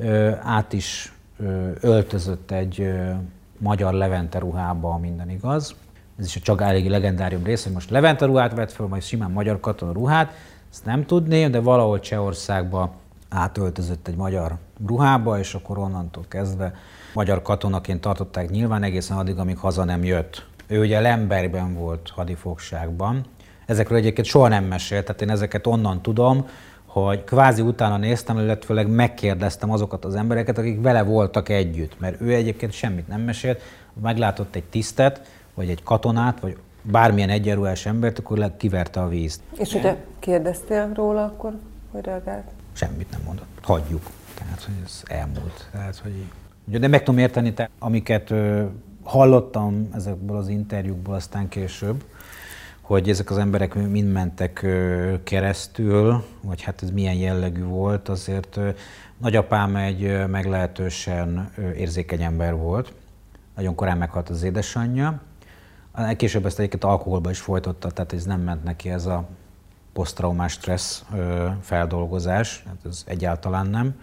át is öltözött egy magyar Levente ruhába, minden igaz. Ez is a csak eléggé legendárium rész, hogy most Levente ruhát vett föl, majd simán magyar katona ruhát, ezt nem tudném, de valahol Csehországban átöltözött egy magyar ruhába, és akkor onnantól kezdve magyar katonaként tartották nyilván egészen addig, amíg haza nem jött. Ő ugye Lembergben volt hadifogságban. Ezekről egyébként soha nem mesélt, tehát én ezeket onnan tudom, hogy kvázi utána néztem, illetve megkérdeztem azokat az embereket, akik vele voltak együtt, mert ő egyébként semmit nem mesélt, meglátott egy tisztet, vagy egy katonát, vagy bármilyen egyenruhás embert, akkor kiverte a vízt. És ugye kérdeztél róla, akkor hogy reagált? Semmit nem mondott. Hagyjuk. Tehát, hogy ez elmúlt. Tehát, hogy... De meg tudom érteni, amiket hallottam ezekből az interjúkból aztán később, hogy ezek az emberek mind mentek keresztül, vagy hát ez milyen jellegű volt, azért nagyapám egy meglehetősen érzékeny ember volt. Nagyon korán meghalt az édesanyja. Később ezt egyébként alkoholba is folytatta, tehát ez nem ment neki ez a posztraumás stressz feldolgozás, hát ez egyáltalán nem.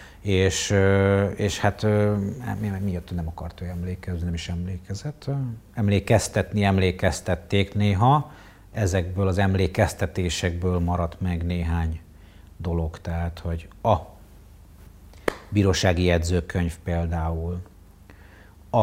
És hát miatt nem akart ő emlékezni, nem is emlékezett. Emlékeztették néha, ezekből az emlékeztetésekből maradt meg néhány dolog, tehát hogy a bírósági jegyzőkönyv például, a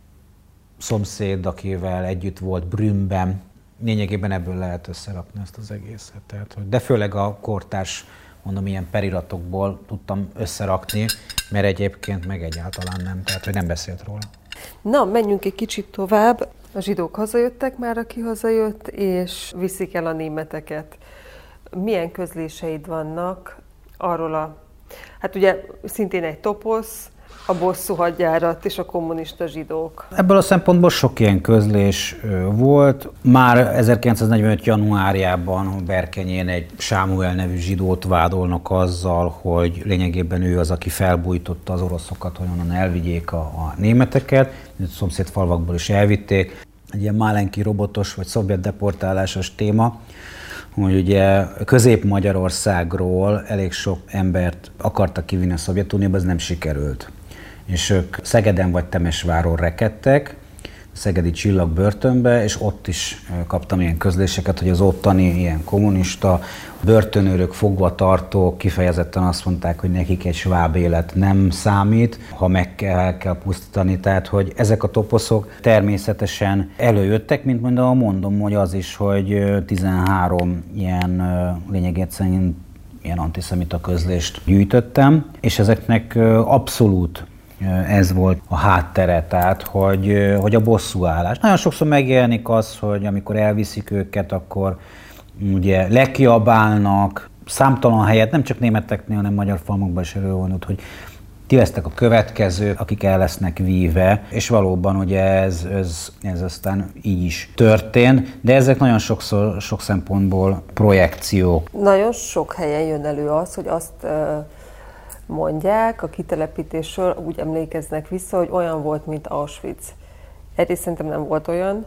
szomszéd, akivel együtt volt Brünnben, lényegében ebből lehet összerakni ezt az egészet. Tehát, de főleg a kortárs, mondom, ilyen periratokból tudtam összerakni, mert egyébként meg egyáltalán nem, tehát hogy nem beszélt róla. Na, menjünk egy kicsit tovább. A zsidók hazajöttek már, aki hazajött, és viszik el a németeket. Milyen közléseid vannak arról hát ugye szintén egy toposz, a bosszú hadjárat és a kommunista zsidók. Ebből a szempontból sok ilyen közlés volt. Már 1945. januárjában Berkenyén egy Sámuel nevű zsidót vádolnak azzal, hogy lényegében ő az, aki felbújtotta az oroszokat, hogy onnan elvigyék a németeket. A szomszéd falvakból is elvitték. Egy ilyen Málenki robotos vagy szovjet deportálásos téma, hogy ugye Közép-Magyarországról elég sok embert akartak kivinni a Szovjetunióba, ez nem sikerült. És ők Szegeden vagy Temesváron rekedtek, szegedi Csillagbörtönbe, és ott is kaptam ilyen közléseket, hogy az ottani ilyen kommunista börtönőrök, fogvatartók kifejezetten azt mondták, hogy nekik egy sváb élet nem számít, ha meg kell pusztítani. Tehát, hogy ezek a toposzok természetesen előjöttek, mint mondom, hogy az is, hogy 13 ilyen lényegében ilyen antiszemita közlést gyűjtöttem, és ezeknek abszolút ez volt a háttere, tehát hogy a bosszúállás. Nagyon sokszor megjelenik az, hogy amikor elviszik őket, akkor ugye lekiabálnak, számtalan helyet, nem csak németeknél, hanem magyar falmakban is elővonult, hogy ti lesztek a következők, akik el lesznek víve, és valóban ugye ez aztán így is történt, de ezek nagyon sokszor, sok szempontból projekciók. Nagyon sok helyen jön elő az, hogy azt mondják, a kitelepítésről úgy emlékeznek vissza, hogy olyan volt, mint Auschwitz. Egyrészt szerintem nem volt olyan,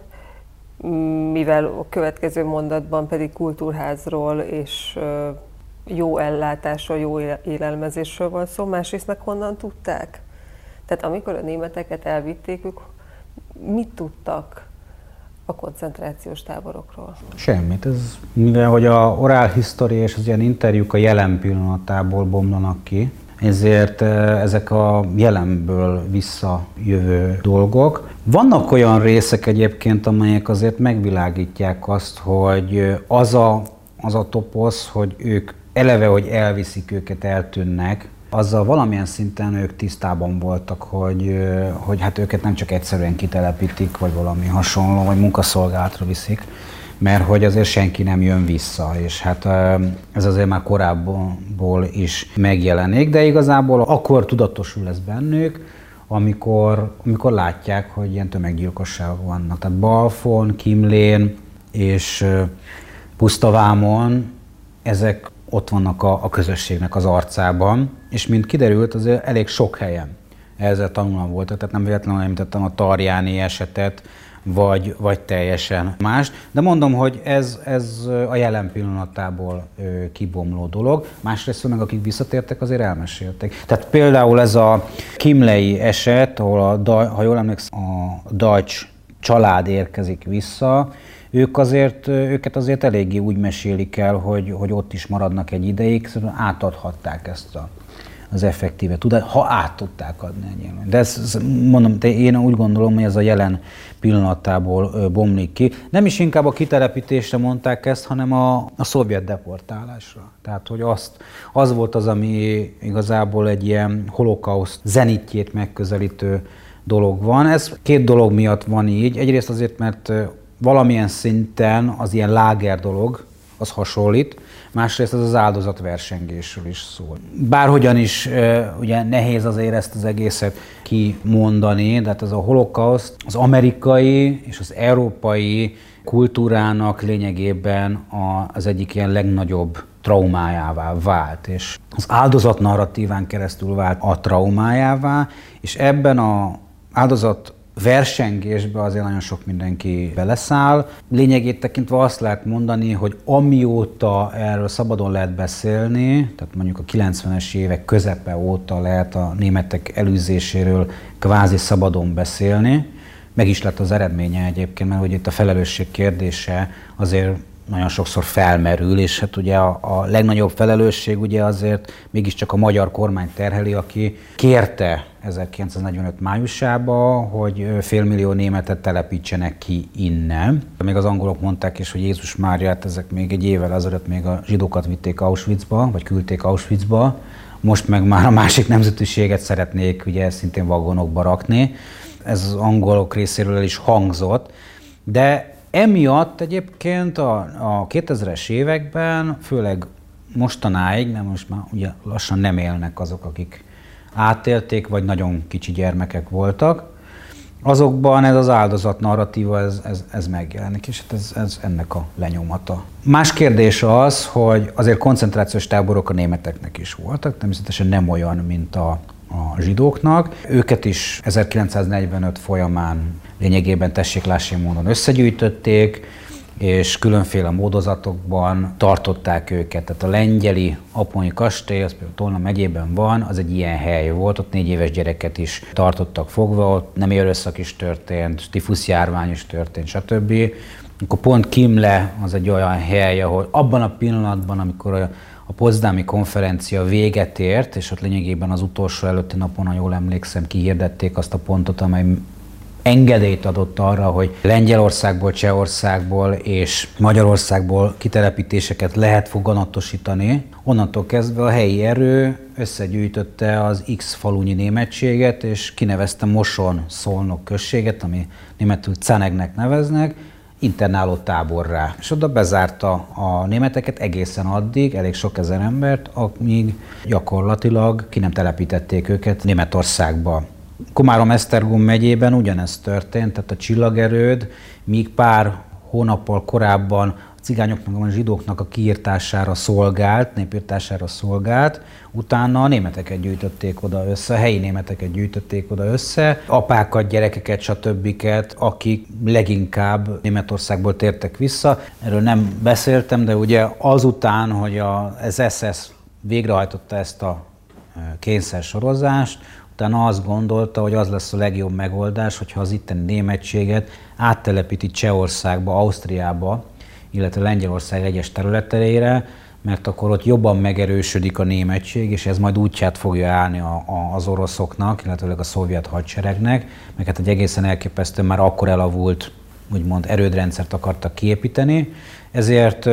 mivel a következő mondatban pedig kultúrházról és jó ellátásról, jó élelmezésről van szó, másrészt meg honnan tudták? Tehát amikor a németeket elvitték, ők mit tudtak a koncentrációs táborokról? Semmit. Mivel hogy a oral history és az ilyen interjúk a jelen pillanatából bomlanak ki, ezért ezek a jelenből visszajövő dolgok. Vannak olyan részek egyébként, amelyek azért megvilágítják azt, hogy az a toposz, hogy ők eleve, hogy elviszik őket, eltűnnek, azzal valamilyen szinten ők tisztában voltak, hogy hát őket nem csak egyszerűen kitelepítik, vagy valami hasonló, vagy munkaszolgálatra viszik, mert hogy azért senki nem jön vissza, és hát ez azért már korábból is megjelenik, de igazából akkor tudatosul ez bennük, amikor látják, hogy ilyen tömeggyilkosságok vannak. Tehát Balfon, Kimlén és Pusztavámon ezek ott vannak a közösségnek az arcában, és mint kiderült, azért elég sok helyen ezzel tanulóan voltak, tehát nem véletlenül említettem a Tarjáni esetet, vagy teljesen más. De mondom, hogy ez a jelen pillanatából kibomló dolog. Másrészt meg akik visszatértek, azért elmeséltek. Tehát például ez a kimlei eset, ahol ha jól emlékszem, a Deutsch család érkezik vissza, őket azért eléggé úgy mesélik el, hogy ott is maradnak egy ideig, szóval átadhatták ezt az effektíve tudást, ha át tudták adni egyébként. De mondom, én úgy gondolom, hogy ez a jelen pillanatából bomlik ki. Nem is inkább a kitelepítésre mondták ezt, hanem a szovjet deportálásra. Tehát, hogy az volt az, ami igazából egy ilyen holokauszt zenitjét megközelítő dolog van. Ez két dolog miatt van így. Egyrészt azért, mert valamilyen szinten az ilyen láger dolog, az hasonlít, másrészt ez az áldozatversengésről is szól. Bárhogyan is ugye nehéz azért ezt az egészet kimondani, de hát ez a holokauszt az amerikai és az európai kultúrának lényegében az egyik ilyen legnagyobb traumájává vált, és az áldozat narratíván keresztül vált a traumájává, és ebben az áldozat versengésbe azért nagyon sok mindenki beleszáll. Lényegét tekintve azt lehet mondani, hogy amióta erről szabadon lehet beszélni, tehát mondjuk a 90-es évek közepe óta lehet a németek elűzéséről kvázi szabadon beszélni, meg is lett az eredménye egyébként, mert hogy itt a felelősség kérdése azért nagyon sokszor felmerül, és hát ugye a legnagyobb felelősség ugye azért mégiscsak a magyar kormány terheli, aki kérte 1945 májusába, hogy 500 000 németet telepítsenek ki innen. Még az angolok mondták is, hogy Jézus Máriát, ezek még egy évvel ezelőtt még a zsidókat vitték Auschwitzba, vagy küldték Auschwitzba, most meg már a másik nemzetiséget szeretnék ugye szintén vagonokba rakni. Ez az angolok részéről el is hangzott, de emiatt egyébként a 2000-es években, főleg mostanáig, mert most már ugye lassan nem élnek azok, akik átélték, vagy nagyon kicsi gyermekek voltak, azokban ez az áldozat narratíva, ez megjelenik, és ez ennek a lenyomata. Más kérdés az, hogy azért koncentrációs táborok a németeknek is voltak, természetesen nem olyan, mint a zsidóknak. Őket is 1945 folyamán lényegében tessék-lássék módon összegyűjtötték, és különféle módozatokban tartották őket. Tehát a lengyeli aponi kastély, az például Tolna megyében van, az egy ilyen hely volt, ott 4 éves gyereket is tartottak fogva, ott nem érőszak is történt, tifuszjárvány is történt, stb. Akkor pont Kimle az egy olyan hely, ahol abban a pillanatban, amikor a potsdami konferencia véget ért, és ott lényegében az utolsó előtti napon, ha jól emlékszem, kihirdették azt a pontot, amely engedélyt adott arra, hogy Lengyelországból, Csehországból és Magyarországból kitelepítéseket lehet foganatosítani. Onnantól kezdve a helyi erő összegyűjtötte az X falunyi németséget, és kinevezte Moson-Szolnok községet, ami németül Canegnek neveznek, internáló táborrá. És oda bezárta a németeket egészen addig, elég sok ezer embert, amíg gyakorlatilag ki nem telepítették őket Németországba. Komárom-Esztergom megyében ugyanezt történt, tehát a csillagerőd, míg pár hónappal korábban a cigányoknak, a zsidóknak a kiirtására szolgált, népirtására szolgált, utána a németeket gyűjtötték oda össze, a helyi németeket gyűjtötték oda össze, apákat, gyerekeket, stb., akik leginkább Németországból tértek vissza. Erről nem beszéltem, de ugye azután, hogy az SS végrehajtotta ezt a kényszersorozást, utána azt gondolta, hogy az lesz a legjobb megoldás, hogyha az itteni németséget áttelepíti Csehországba, Ausztriába, illetve Lengyelország egyes területeire, mert akkor ott jobban megerősödik a németség, és ez majd útját fogja állni az oroszoknak, illetve a szovjet hadseregnek, meg hát egy egészen elképesztő, már akkor elavult, úgymond erődrendszert akartak kiépíteni, ezért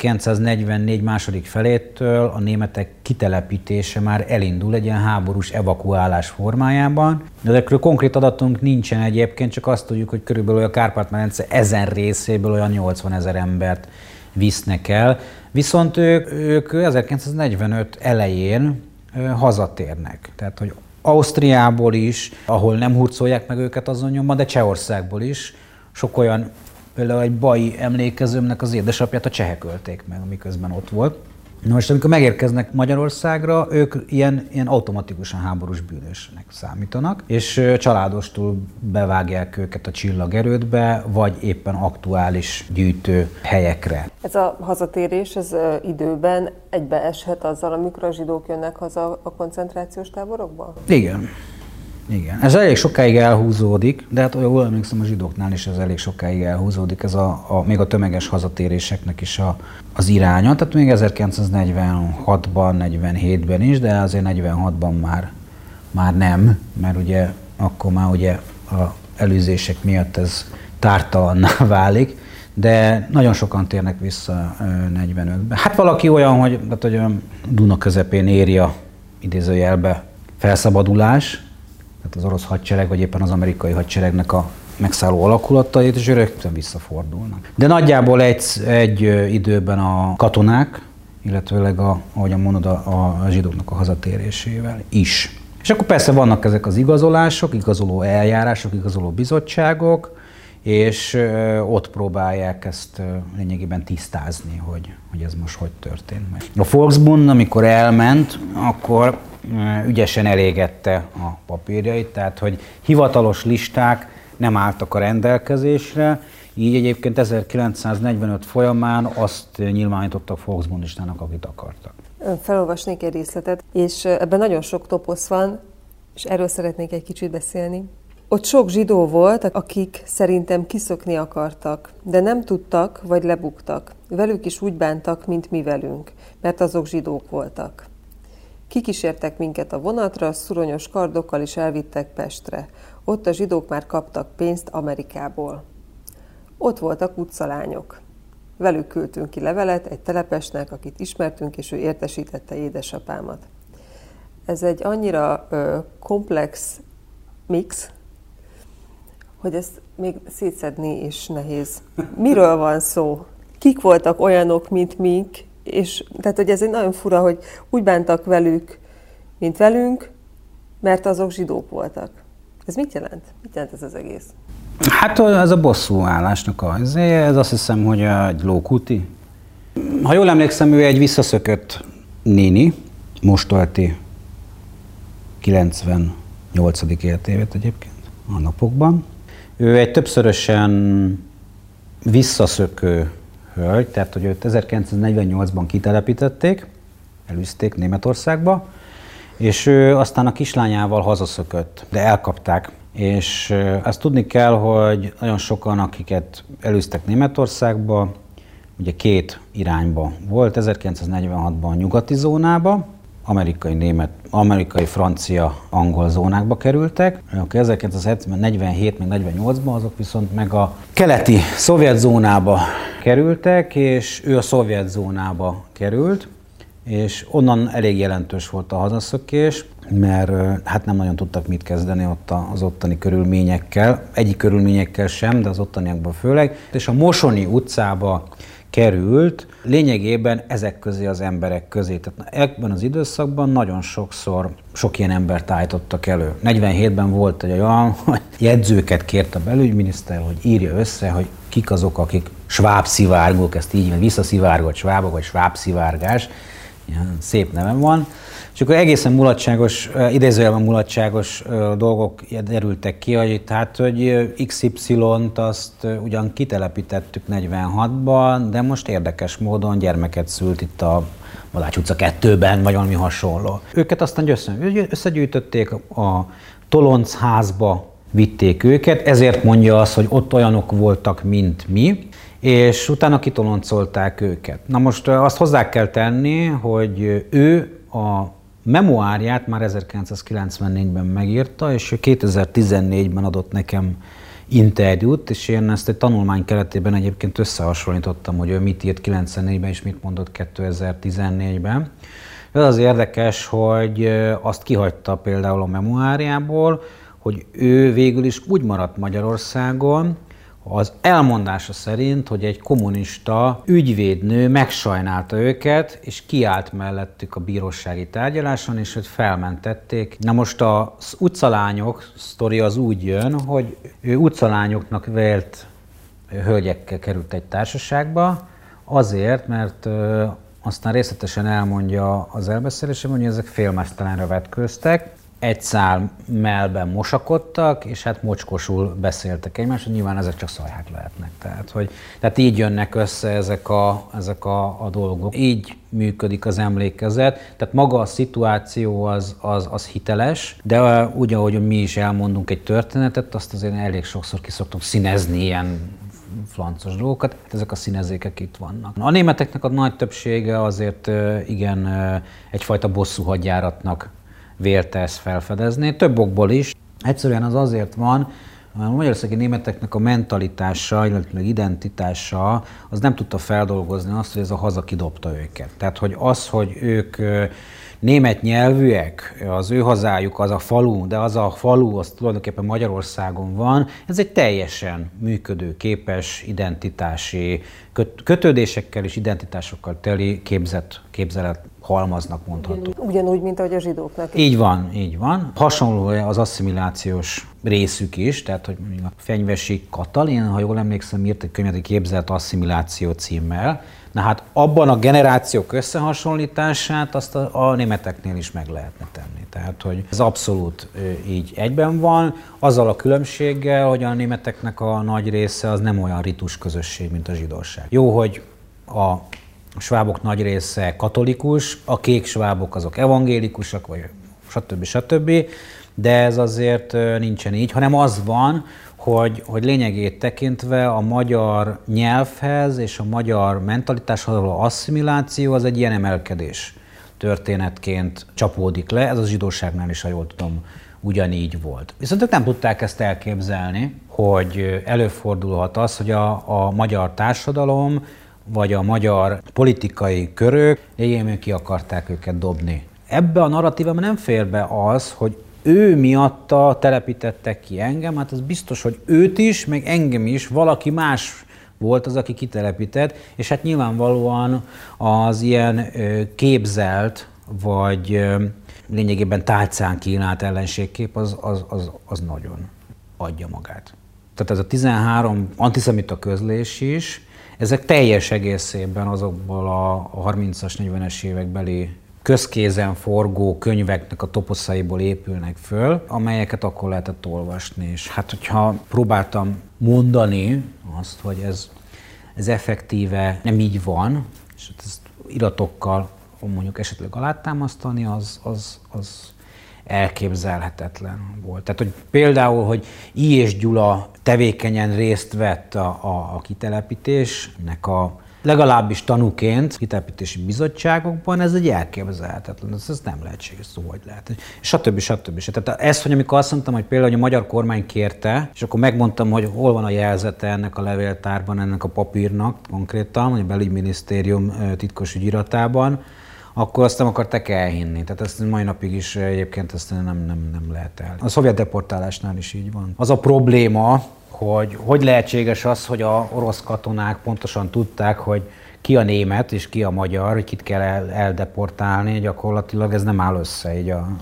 1944 második felétől a németek kitelepítése már elindul egy ilyen háborús evakuálás formájában. Ezekről konkrét adatunk nincsen egyébként, csak azt tudjuk, hogy körülbelül a Kárpát-medence ezen részéből olyan 80 000 embert visznek el, viszont ők 1945 elején hazatérnek. Tehát, hogy Ausztriából is, ahol nem hurcolják meg őket azon nyomban, de Csehországból is, sok olyan, például egy bai emlékezőmnek az édesapját a csehek ölték meg, miközben ott volt. Na most, amikor megérkeznek Magyarországra, ők ilyen automatikusan háborús bűnösnek számítanak, és családostul bevágják őket a csillagerődbe, vagy éppen aktuális gyűjtő helyekre. Ez a hazatérés, ez időben egybeeshet azzal, amikor a zsidók jönnek haza a koncentrációs táborokba? Igen. Igen. Ez elég sokáig elhúzódik, de hát olyan jól emlékszem, a zsidóknál is ez elég sokáig elhúzódik, ez még a tömeges hazatéréseknek is az iránya. Tehát még 1946-ban, 47-ben is, de azért 46-ban már nem, mert ugye akkor már ugye a előzések miatt ez tártalanná válik, de nagyon sokan térnek vissza 45-ben. Hát valaki olyan, hogy Duna közepén éri a idézőjelbe felszabadulás, tehát az orosz hadsereg, vagy éppen az amerikai hadseregnek a megszálló alakulatait, és rögtön visszafordulnak. De nagyjából egy időben a katonák, illetőleg ahogyan mondod, a zsidóknak a hazatérésével is. És akkor persze vannak ezek az igazolások, igazoló eljárások, igazoló bizottságok, és ott próbálják ezt lényegében tisztázni, hogy ez most hogy történt meg. A Volksbund, amikor elment, akkor ügyesen elégette a papírjait, tehát hogy hivatalos listák nem álltak a rendelkezésre, így egyébként 1945 folyamán azt nyilvánítottak Volksbundistának, akit akartak. Felolvasnék egy részletet, és ebben nagyon sok toposz van, és erről szeretnék egy kicsit beszélni. Ott sok zsidó volt, akik szerintem kiszökni akartak, de nem tudtak, vagy lebuktak. Velük is úgy bántak, mint mi velünk, mert azok zsidók voltak. Kikísértek minket a vonatra, szuronyos kardokkal is elvittek Pestre. Ott a zsidók már kaptak pénzt Amerikából. Ott voltak utcalányok. Velük küldtünk ki levelet egy telepesnek, akit ismertünk, és ő értesítette édesapámat. Ez egy annyira komplex mix, hogy ezt még szétszedni is nehéz. Miről van szó? Kik voltak olyanok, mint mink? És tehát, hogy ez egy nagyon fura, hogy úgy bántak velük, mint velünk, mert azok zsidók voltak. Ez mit jelent? Mit jelent ez az egész? Hát ez a bosszúállásnak ez azt hiszem, hogy egy lókuti. Ha jól emlékszem, ő egy visszaszökött néni, most tölti 98. életévet egyébként a napokban. Ő egy többszörösen visszaszökő hölgy, tehát hogy őt 1948-ban kitelepítették, elűzték Németországba, és ő aztán a kislányával hazaszökött, de elkapták. És azt tudni kell, hogy nagyon sokan, akiket elűztek Németországba, ugye két irányba volt, 1946-ban a nyugati zónába, amerikai, francia, angol zónákba kerültek. 1947 meg 48-ban azok viszont meg a keleti szovjet zónába kerültek, és ő a szovjet zónába került, és onnan elég jelentős volt a hazaszökés, mert hát nem nagyon tudtak mit kezdeni ott az ottani körülményekkel, egyik körülményekkel sem, de az ottaniakban főleg, és a Mosoni utcába került lényegében ezek közé az emberek közé. Tehát ebben az időszakban nagyon sokszor sok ilyen embert állítottak elő. 47-ben volt egy olyan, hogy jegyzőket kért a belügyminiszter, hogy írja össze, hogy kik azok, akik svábszivárgók, ezt így, visszaszivárgott svábok, vagy svábszivárgás, ilyen szép nevem van. És akkor egészen mulatságos, idézőjelben mulatságos dolgok derültek ki, hogy XY-t azt ugyan kitelepítettük 46-ban, de most érdekes módon gyermeket szült itt a Madács utca 2-ben, vagy valami hasonló. Őket aztán összegyűjtötték, a Toloncházba vitték őket, ezért mondja azt, hogy ott olyanok voltak, mint mi, és utána kitoloncolták őket. Na most azt hozzá kell tenni, hogy ő a memoárját már 1994-ben megírta, és ő 2014-ben adott nekem interjút, és én ezt egy tanulmány keretében egyébként összehasonlítottam, hogy ő mit írt 94-ben és mit mondott 2014-ben. Ez az érdekes, hogy azt kihagyta például a memoárjából, hogy ő végül is úgy maradt Magyarországon, az elmondása szerint, hogy egy kommunista ügyvédnő megsajnálta őket, és kiállt mellettük a bírósági tárgyaláson, és hogy felmentették. Na most az utcalányok sztori az úgy jön, hogy ő utcalányoknak vélt hölgyekkel került egy társaságba, azért, mert aztán részletesen elmondja az elbeszélésében, hogy ezek félmeztelenre vetkőztek. egy szál mellben mosakodtak, és hát mocskosul beszéltek egymáshoz, nyilván ezek csak szajhák lehetnek. Tehát így jönnek össze ezek a dolgok. Így működik az emlékezet, tehát maga a szituáció az hiteles, de úgy, ahogy mi is elmondunk egy történetet, azt azért elég sokszor ki szoktunk színezni ilyen flancos dolgokat, ezek a színezékek itt vannak. A németeknek a nagy többsége azért igen egyfajta bosszúhadjáratnak vélte ezt felfedezni, több okból is. Egyszerűen az azért van, mert a magyarországi németeknek a mentalitása, illetve identitása, az nem tudta feldolgozni azt, hogy ez a haza kidobta őket. Tehát, hogy az, hogy ők német nyelvűek, az ő hazájuk az a falu, de az a falu, az tulajdonképpen Magyarországon van, ez egy teljesen működőképes identitási kötődésekkel és identitásokkal teli képzelet halmaznak mondható. Ugyanúgy, mint ahogy a zsidóknak. Így van. Hasonló az asszimilációs részük is, tehát hogy a Fenyvesi Katalin, ha jól emlékszem, írt egy könyvet, egy képzelt asszimiláció címmel. Na hát abban a generációk összehasonlítását azt a németeknél is meg lehetne tenni. Tehát, hogy ez abszolút így egyben van, azzal a különbséggel, hogy a németeknek a nagy része az nem olyan ritus közösség, mint a zsidóság. Jó, hogy a svábok nagy része katolikus, a kék svábok azok evangélikusak, vagy stb. De ez azért nincsen így, hanem az van, hogy lényegét tekintve a magyar nyelvhez és a magyar mentalitáshoz való asszimiláció az egy ilyen emelkedés történetként csapódik le. Ez a zsidóságnál is, ha jól tudom, ugyanígy volt. Viszont ők nem tudták ezt elképzelni, hogy előfordulhat az, hogy a magyar társadalom vagy a magyar politikai körök lényegében ki akarták őket dobni. Ebbe a narratívában nem fér be az, hogy ő miatta telepítettek ki engem, hát az biztos, hogy őt is, meg engem is, valaki más volt az, aki kitelepített, és hát nyilvánvalóan az ilyen képzelt, vagy lényegében tálcán kínált ellenségkép az nagyon adja magát. Tehát ez a 13 antiszemita közlés is, ezek teljes egészében azokból a 30-as, 40-es évekbeli közkézen forgó könyveknek a toposzaiból épülnek föl, amelyeket akkor lehetett olvasni. És hát, hogyha próbáltam mondani azt, hogy ez effektíve nem így van, és ezt iratokkal mondjuk esetleg alátámasztani, az elképzelhetetlen volt. Tehát, hogy például, hogy I. és Gyula tevékenyen részt vett a kitelepítésnek a legalábbis tanúként kitelepítési bizottságokban, ez egy elképzelhetetlen, ez nem lehetséges, szó, hogy lehet. Stb. Tehát ez, hogy amikor azt mondtam, hogy például hogy a magyar kormány kérte, és akkor megmondtam, hogy hol van a jelzete ennek a levéltárban, ennek a papírnak konkrétan, vagy a belügyminisztérium titkos ügyiratában, akkor azt nem akarták elhinni. Tehát ezt mai napig is egyébként ezt nem lehet el. A szovjet deportálásnál is így van. Az a probléma, hogy lehetséges az, hogy a orosz katonák pontosan tudták, hogy ki a német és ki a magyar, hogy kit kell eldeportálni, gyakorlatilag ez nem áll össze így a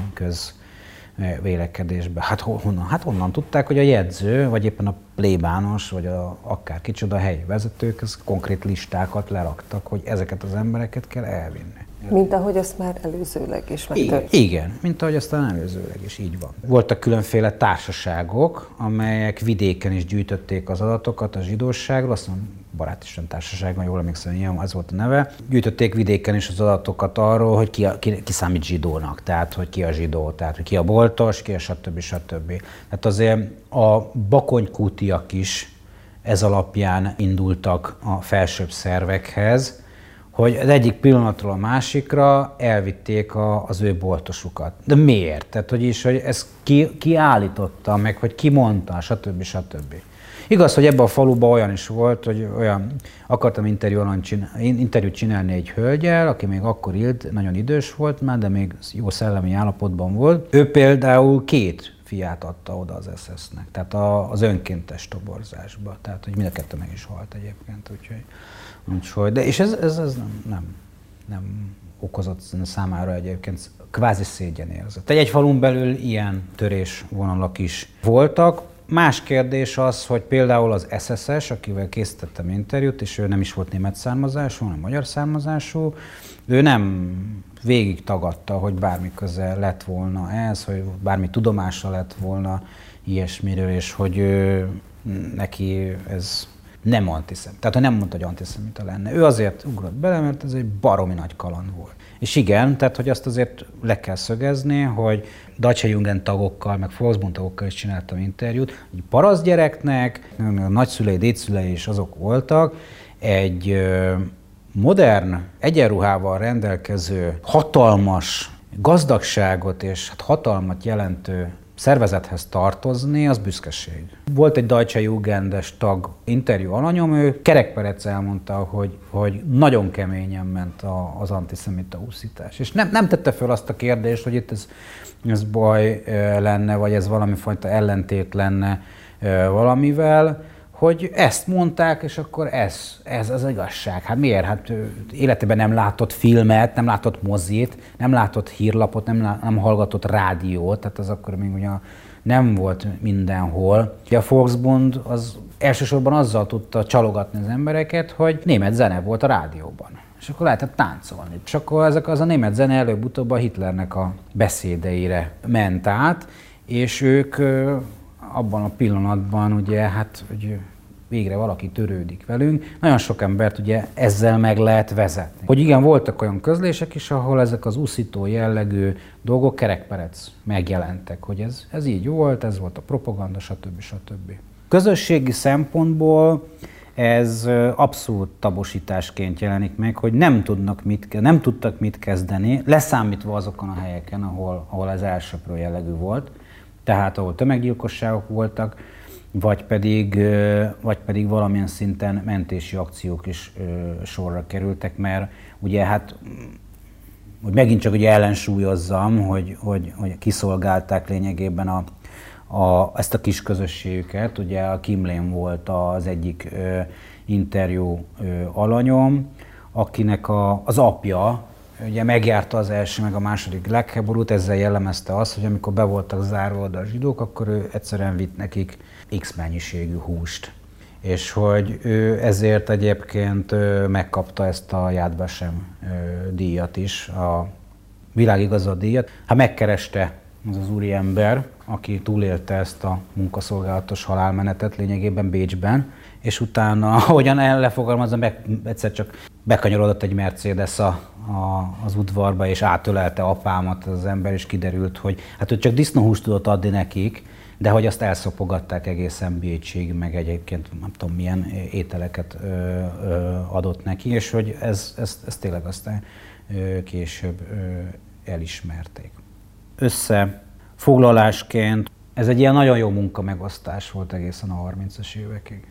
közvélekedésbe. Hát honnan? Hát onnan tudták, hogy a jegyző, vagy éppen a plébános, vagy akár kicsoda helyi vezetők, ez konkrét listákat leraktak, hogy ezeket az embereket kell elvinni. Mint ahogy azt már előzőleg is megtörtént. Igen, mint ahogy aztán előzőleg is így van. Voltak különféle társaságok, amelyek vidéken is gyűjtötték az adatokat a zsidóságról, azt mondom, Barátisten társaságban, jól emlékszem, ilyen, ez volt a neve. Gyűjtötték vidéken is az adatokat arról, hogy ki számít zsidónak, tehát hogy ki a zsidó, tehát hogy ki a boltos, ki a stb. Tehát azért a bakonykútiak is ez alapján indultak a felsőbb szervekhez, hogy az egyik pillanatról a másikra elvitték az ő boltosukat. De miért? Tehát, hogy ezt ki állította meg, hogy ki mondta, stb. Igaz, hogy ebben a faluban olyan is volt, hogy akartam interjút csinálni egy hölgyel, aki még akkor élt, nagyon idős volt már, de még jó szellemi állapotban volt. Ő például 2 fiát adta oda az SS-nek, tehát az önkéntes toborzásba. Tehát, hogy mind a 2 meg is halt egyébként. Úgyhogy, de és ez nem okozott számára egyébként kvázi szégyenérzet. Egy falun belül ilyen törésvonalak is voltak. Más kérdés az, hogy például az SSS, akivel készítettem interjút, és ő nem is volt német származású, hanem magyar származású, ő nem végig tagadta, hogy bármi köze lett volna ez, hogy bármi tudomása lett volna ilyesmiről, és hogy neki ez nem antiszemita. Tehát nem mondta, hogy antiszemita lenne. Ő azért ugrott bele, mert ez egy baromi nagy kaland volt. És igen, tehát hogy azt azért le kell szögezni, hogy Deutsche Jugend tagokkal, meg Volksbund tagokkal is csináltam interjút, egy paraszt gyereknek, a nagyszülei, dédszülei is azok voltak, egy modern, egyenruhával rendelkező, hatalmas gazdagságot és hatalmat jelentő szervezethez tartozni, az büszkeség. Volt egy Deutsche Jugendes tag interjú alanyom, ő kerekperec elmondta, hogy nagyon keményen ment az antiszemita úszítás. És nem tette fel azt a kérdést, hogy itt ez baj lenne, vagy ez valami fajta ellentét lenne valamivel, hogy ezt mondták, és akkor ez az igazság. Hát miért? Hát életében nem látott filmet, nem látott mozit, nem látott hírlapot, nem hallgatott rádiót, tehát az akkor még ugye nem volt mindenhol. A Volksbund az elsősorban azzal tudta csalogatni az embereket, hogy német zene volt a rádióban. És akkor lehetett táncolni. És akkor az a német zene előbb-utóbb a Hitlernek a beszédeire ment át, és ők abban a pillanatban ugye, hát hogy végre valaki törődik velünk. Nagyon sok embert ugye ezzel meg lehet vezetni. Hogy igen, voltak olyan közlések is, ahol ezek az uszító jellegű dolgok kerekperec megjelentek, hogy ez így volt, ez volt a propaganda, stb. Közösségi szempontból ez abszolút tabosításként jelenik meg, hogy nem tudtak mit kezdeni, leszámítva azokon a helyeken, ahol ez elsöprő jellegű volt, tehát ahol tömeggyilkosságok voltak, vagy pedig valamilyen szinten mentési akciók is sorra kerültek, mert ugye hát, hogy megint csak ugye ellensúlyozzam, hogy kiszolgálták lényegében ezt a kis közösségüket. Ugye a Kim Lane volt az egyik interjú alanyom, akinek az apja ugye megjárta az első meg a második világháborút, ezzel jellemezte azt, hogy amikor be voltak zárva oda a zsidók, akkor ő egyszerűen vitt nekik X mennyiségű húst. És hogy ő ezért egyébként megkapta ezt a Yad Vashem díjat is, a világigazad díjat. Hát megkereste az úriember, aki túlélte ezt a munkaszolgálatos halálmenetet lényegében Bécsben, és utána, ahogyan lefogalmazom, egyszer csak bekanyarodott egy Mercedes az udvarba, és átölelte apámat az ember, és kiderült, hogy hát ő csak disznóhúst tudott adni nekik, de hogy azt elszopogatták egészen Bécsig, meg egyébként nem tudom milyen ételeket adott neki, és hogy ez tényleg aztán később elismerték. Összefoglalásként ez egy ilyen nagyon jó munkamegosztás volt egészen a 30-as évekig.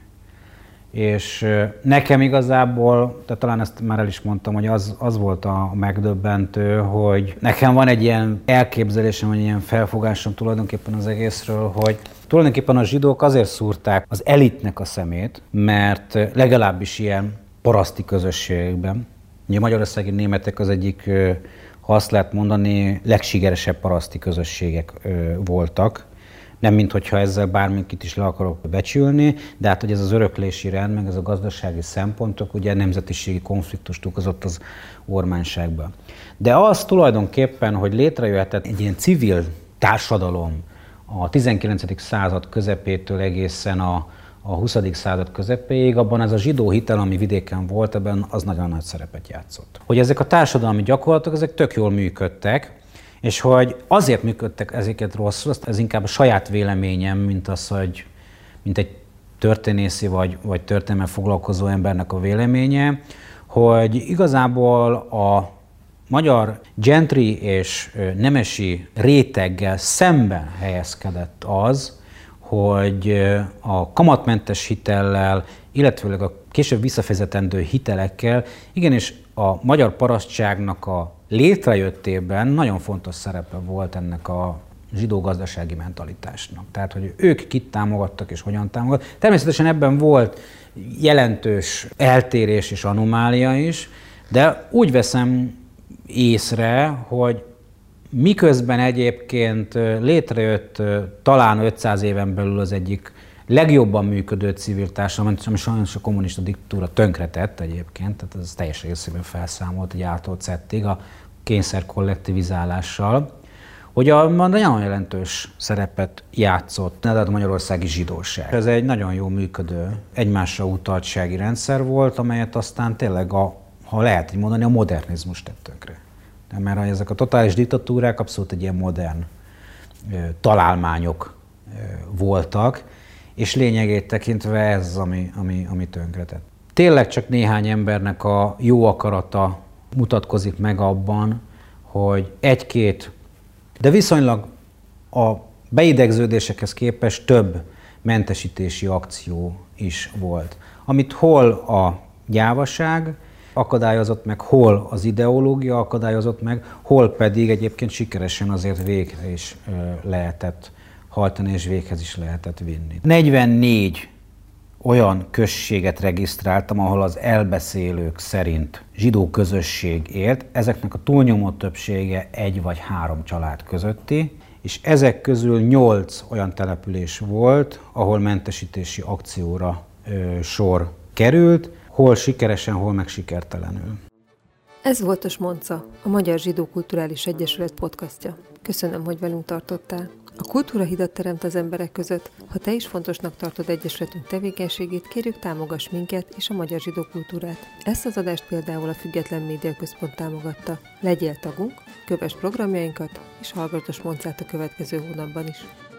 És nekem igazából, tehát talán ezt már el is mondtam, hogy az volt a megdöbbentő, hogy nekem van egy ilyen elképzelésem, vagy ilyen felfogásom tulajdonképpen az egészről, hogy tulajdonképpen a zsidók azért szúrták az elitnek a szemét, mert legalábbis ilyen paraszti közösségekben, ugye a magyarországi németek az egyik, ha azt lehet mondani, legsikeresebb paraszti közösségek voltak. Nem minthogyha ezzel bármikit is le akarok becsülni, de hát hogy ez az öröklési rend, meg ez a gazdasági szempontok, ugye nemzetiségi konfliktust okozott az ormányságban. De az tulajdonképpen, hogy létrejöhetett egy ilyen civil társadalom a 19. század közepétől egészen a 20. század közepéig, abban ez a zsidó hitel, ami vidéken volt, ebben az nagyon nagy szerepet játszott. Hogy ezek a társadalmi gyakorlatok, ezek tök jól működtek, és hogy azért működtek ezeket rosszul, ez inkább a saját véleményem, mint egy történészi vagy történelemmel foglalkozó embernek a véleménye, hogy igazából a magyar gentry és nemesi réteggel szemben helyezkedett az, hogy a kamatmentes hitellel, illetőleg a később visszafizetendő hitelekkel igenis a magyar parasztságnak a létrejöttében nagyon fontos szerepe volt ennek a zsidó gazdasági mentalitásnak. Tehát, hogy ők kit támogattak és hogyan támogattak. Természetesen ebben volt jelentős eltérés és anomália is, de úgy veszem észre, hogy Miközben egyébként létrejött talán 500 éven belül az egyik legjobban működő civil társadalom, ami sajnos a kommunista diktatúra tönkretett egyébként, tehát ez teljes részében felszámolt egy A-tól Z-ig a kényszer kollektivizálással, hogy a nagyon jelentős szerepet játszott a magyarországi zsidóság. Ez egy nagyon jó működő, egymásra utaltsági rendszer volt, amelyet aztán tényleg, ha lehet így mondani, a modernizmus tett tönkre. Mert ezek a totális diktatúrák abszolút egy ilyen modern találmányok voltak, és lényegét tekintve ez az, ami tönkretett. Tényleg csak néhány embernek a jó akarata mutatkozik meg abban, hogy egy-két, de viszonylag a beidegződésekhez képest több mentesítési akció is volt. Amit hol a gyávaság akadályozott meg, hol az ideológia akadályozott meg, hol pedig egyébként sikeresen azért végre is lehetett hajtani, és véghez is lehetett vinni. 44 olyan községet regisztráltam, ahol az elbeszélők szerint zsidó közösség élt, ezeknek a túlnyomó többsége 1 vagy 3 család közötti, és ezek közül 8 olyan település volt, ahol mentesítési akcióra sor került, hol sikeresen, hol meg sikertelenül. Ez volt a Smonca, a Magyar Zsidó Kulturális Egyesület podcastja. Köszönöm, hogy velünk tartottál. A kultúra hidat teremt az emberek között. Ha te is fontosnak tartod egyesületünk tevékenységét, kérjük, támogass minket és a magyar zsidó kultúrát. Ezt az adást például a Független Média Központ támogatta. Legyél tagunk, kövess programjainkat, és hallgass a Smoncát a következő hónapban is.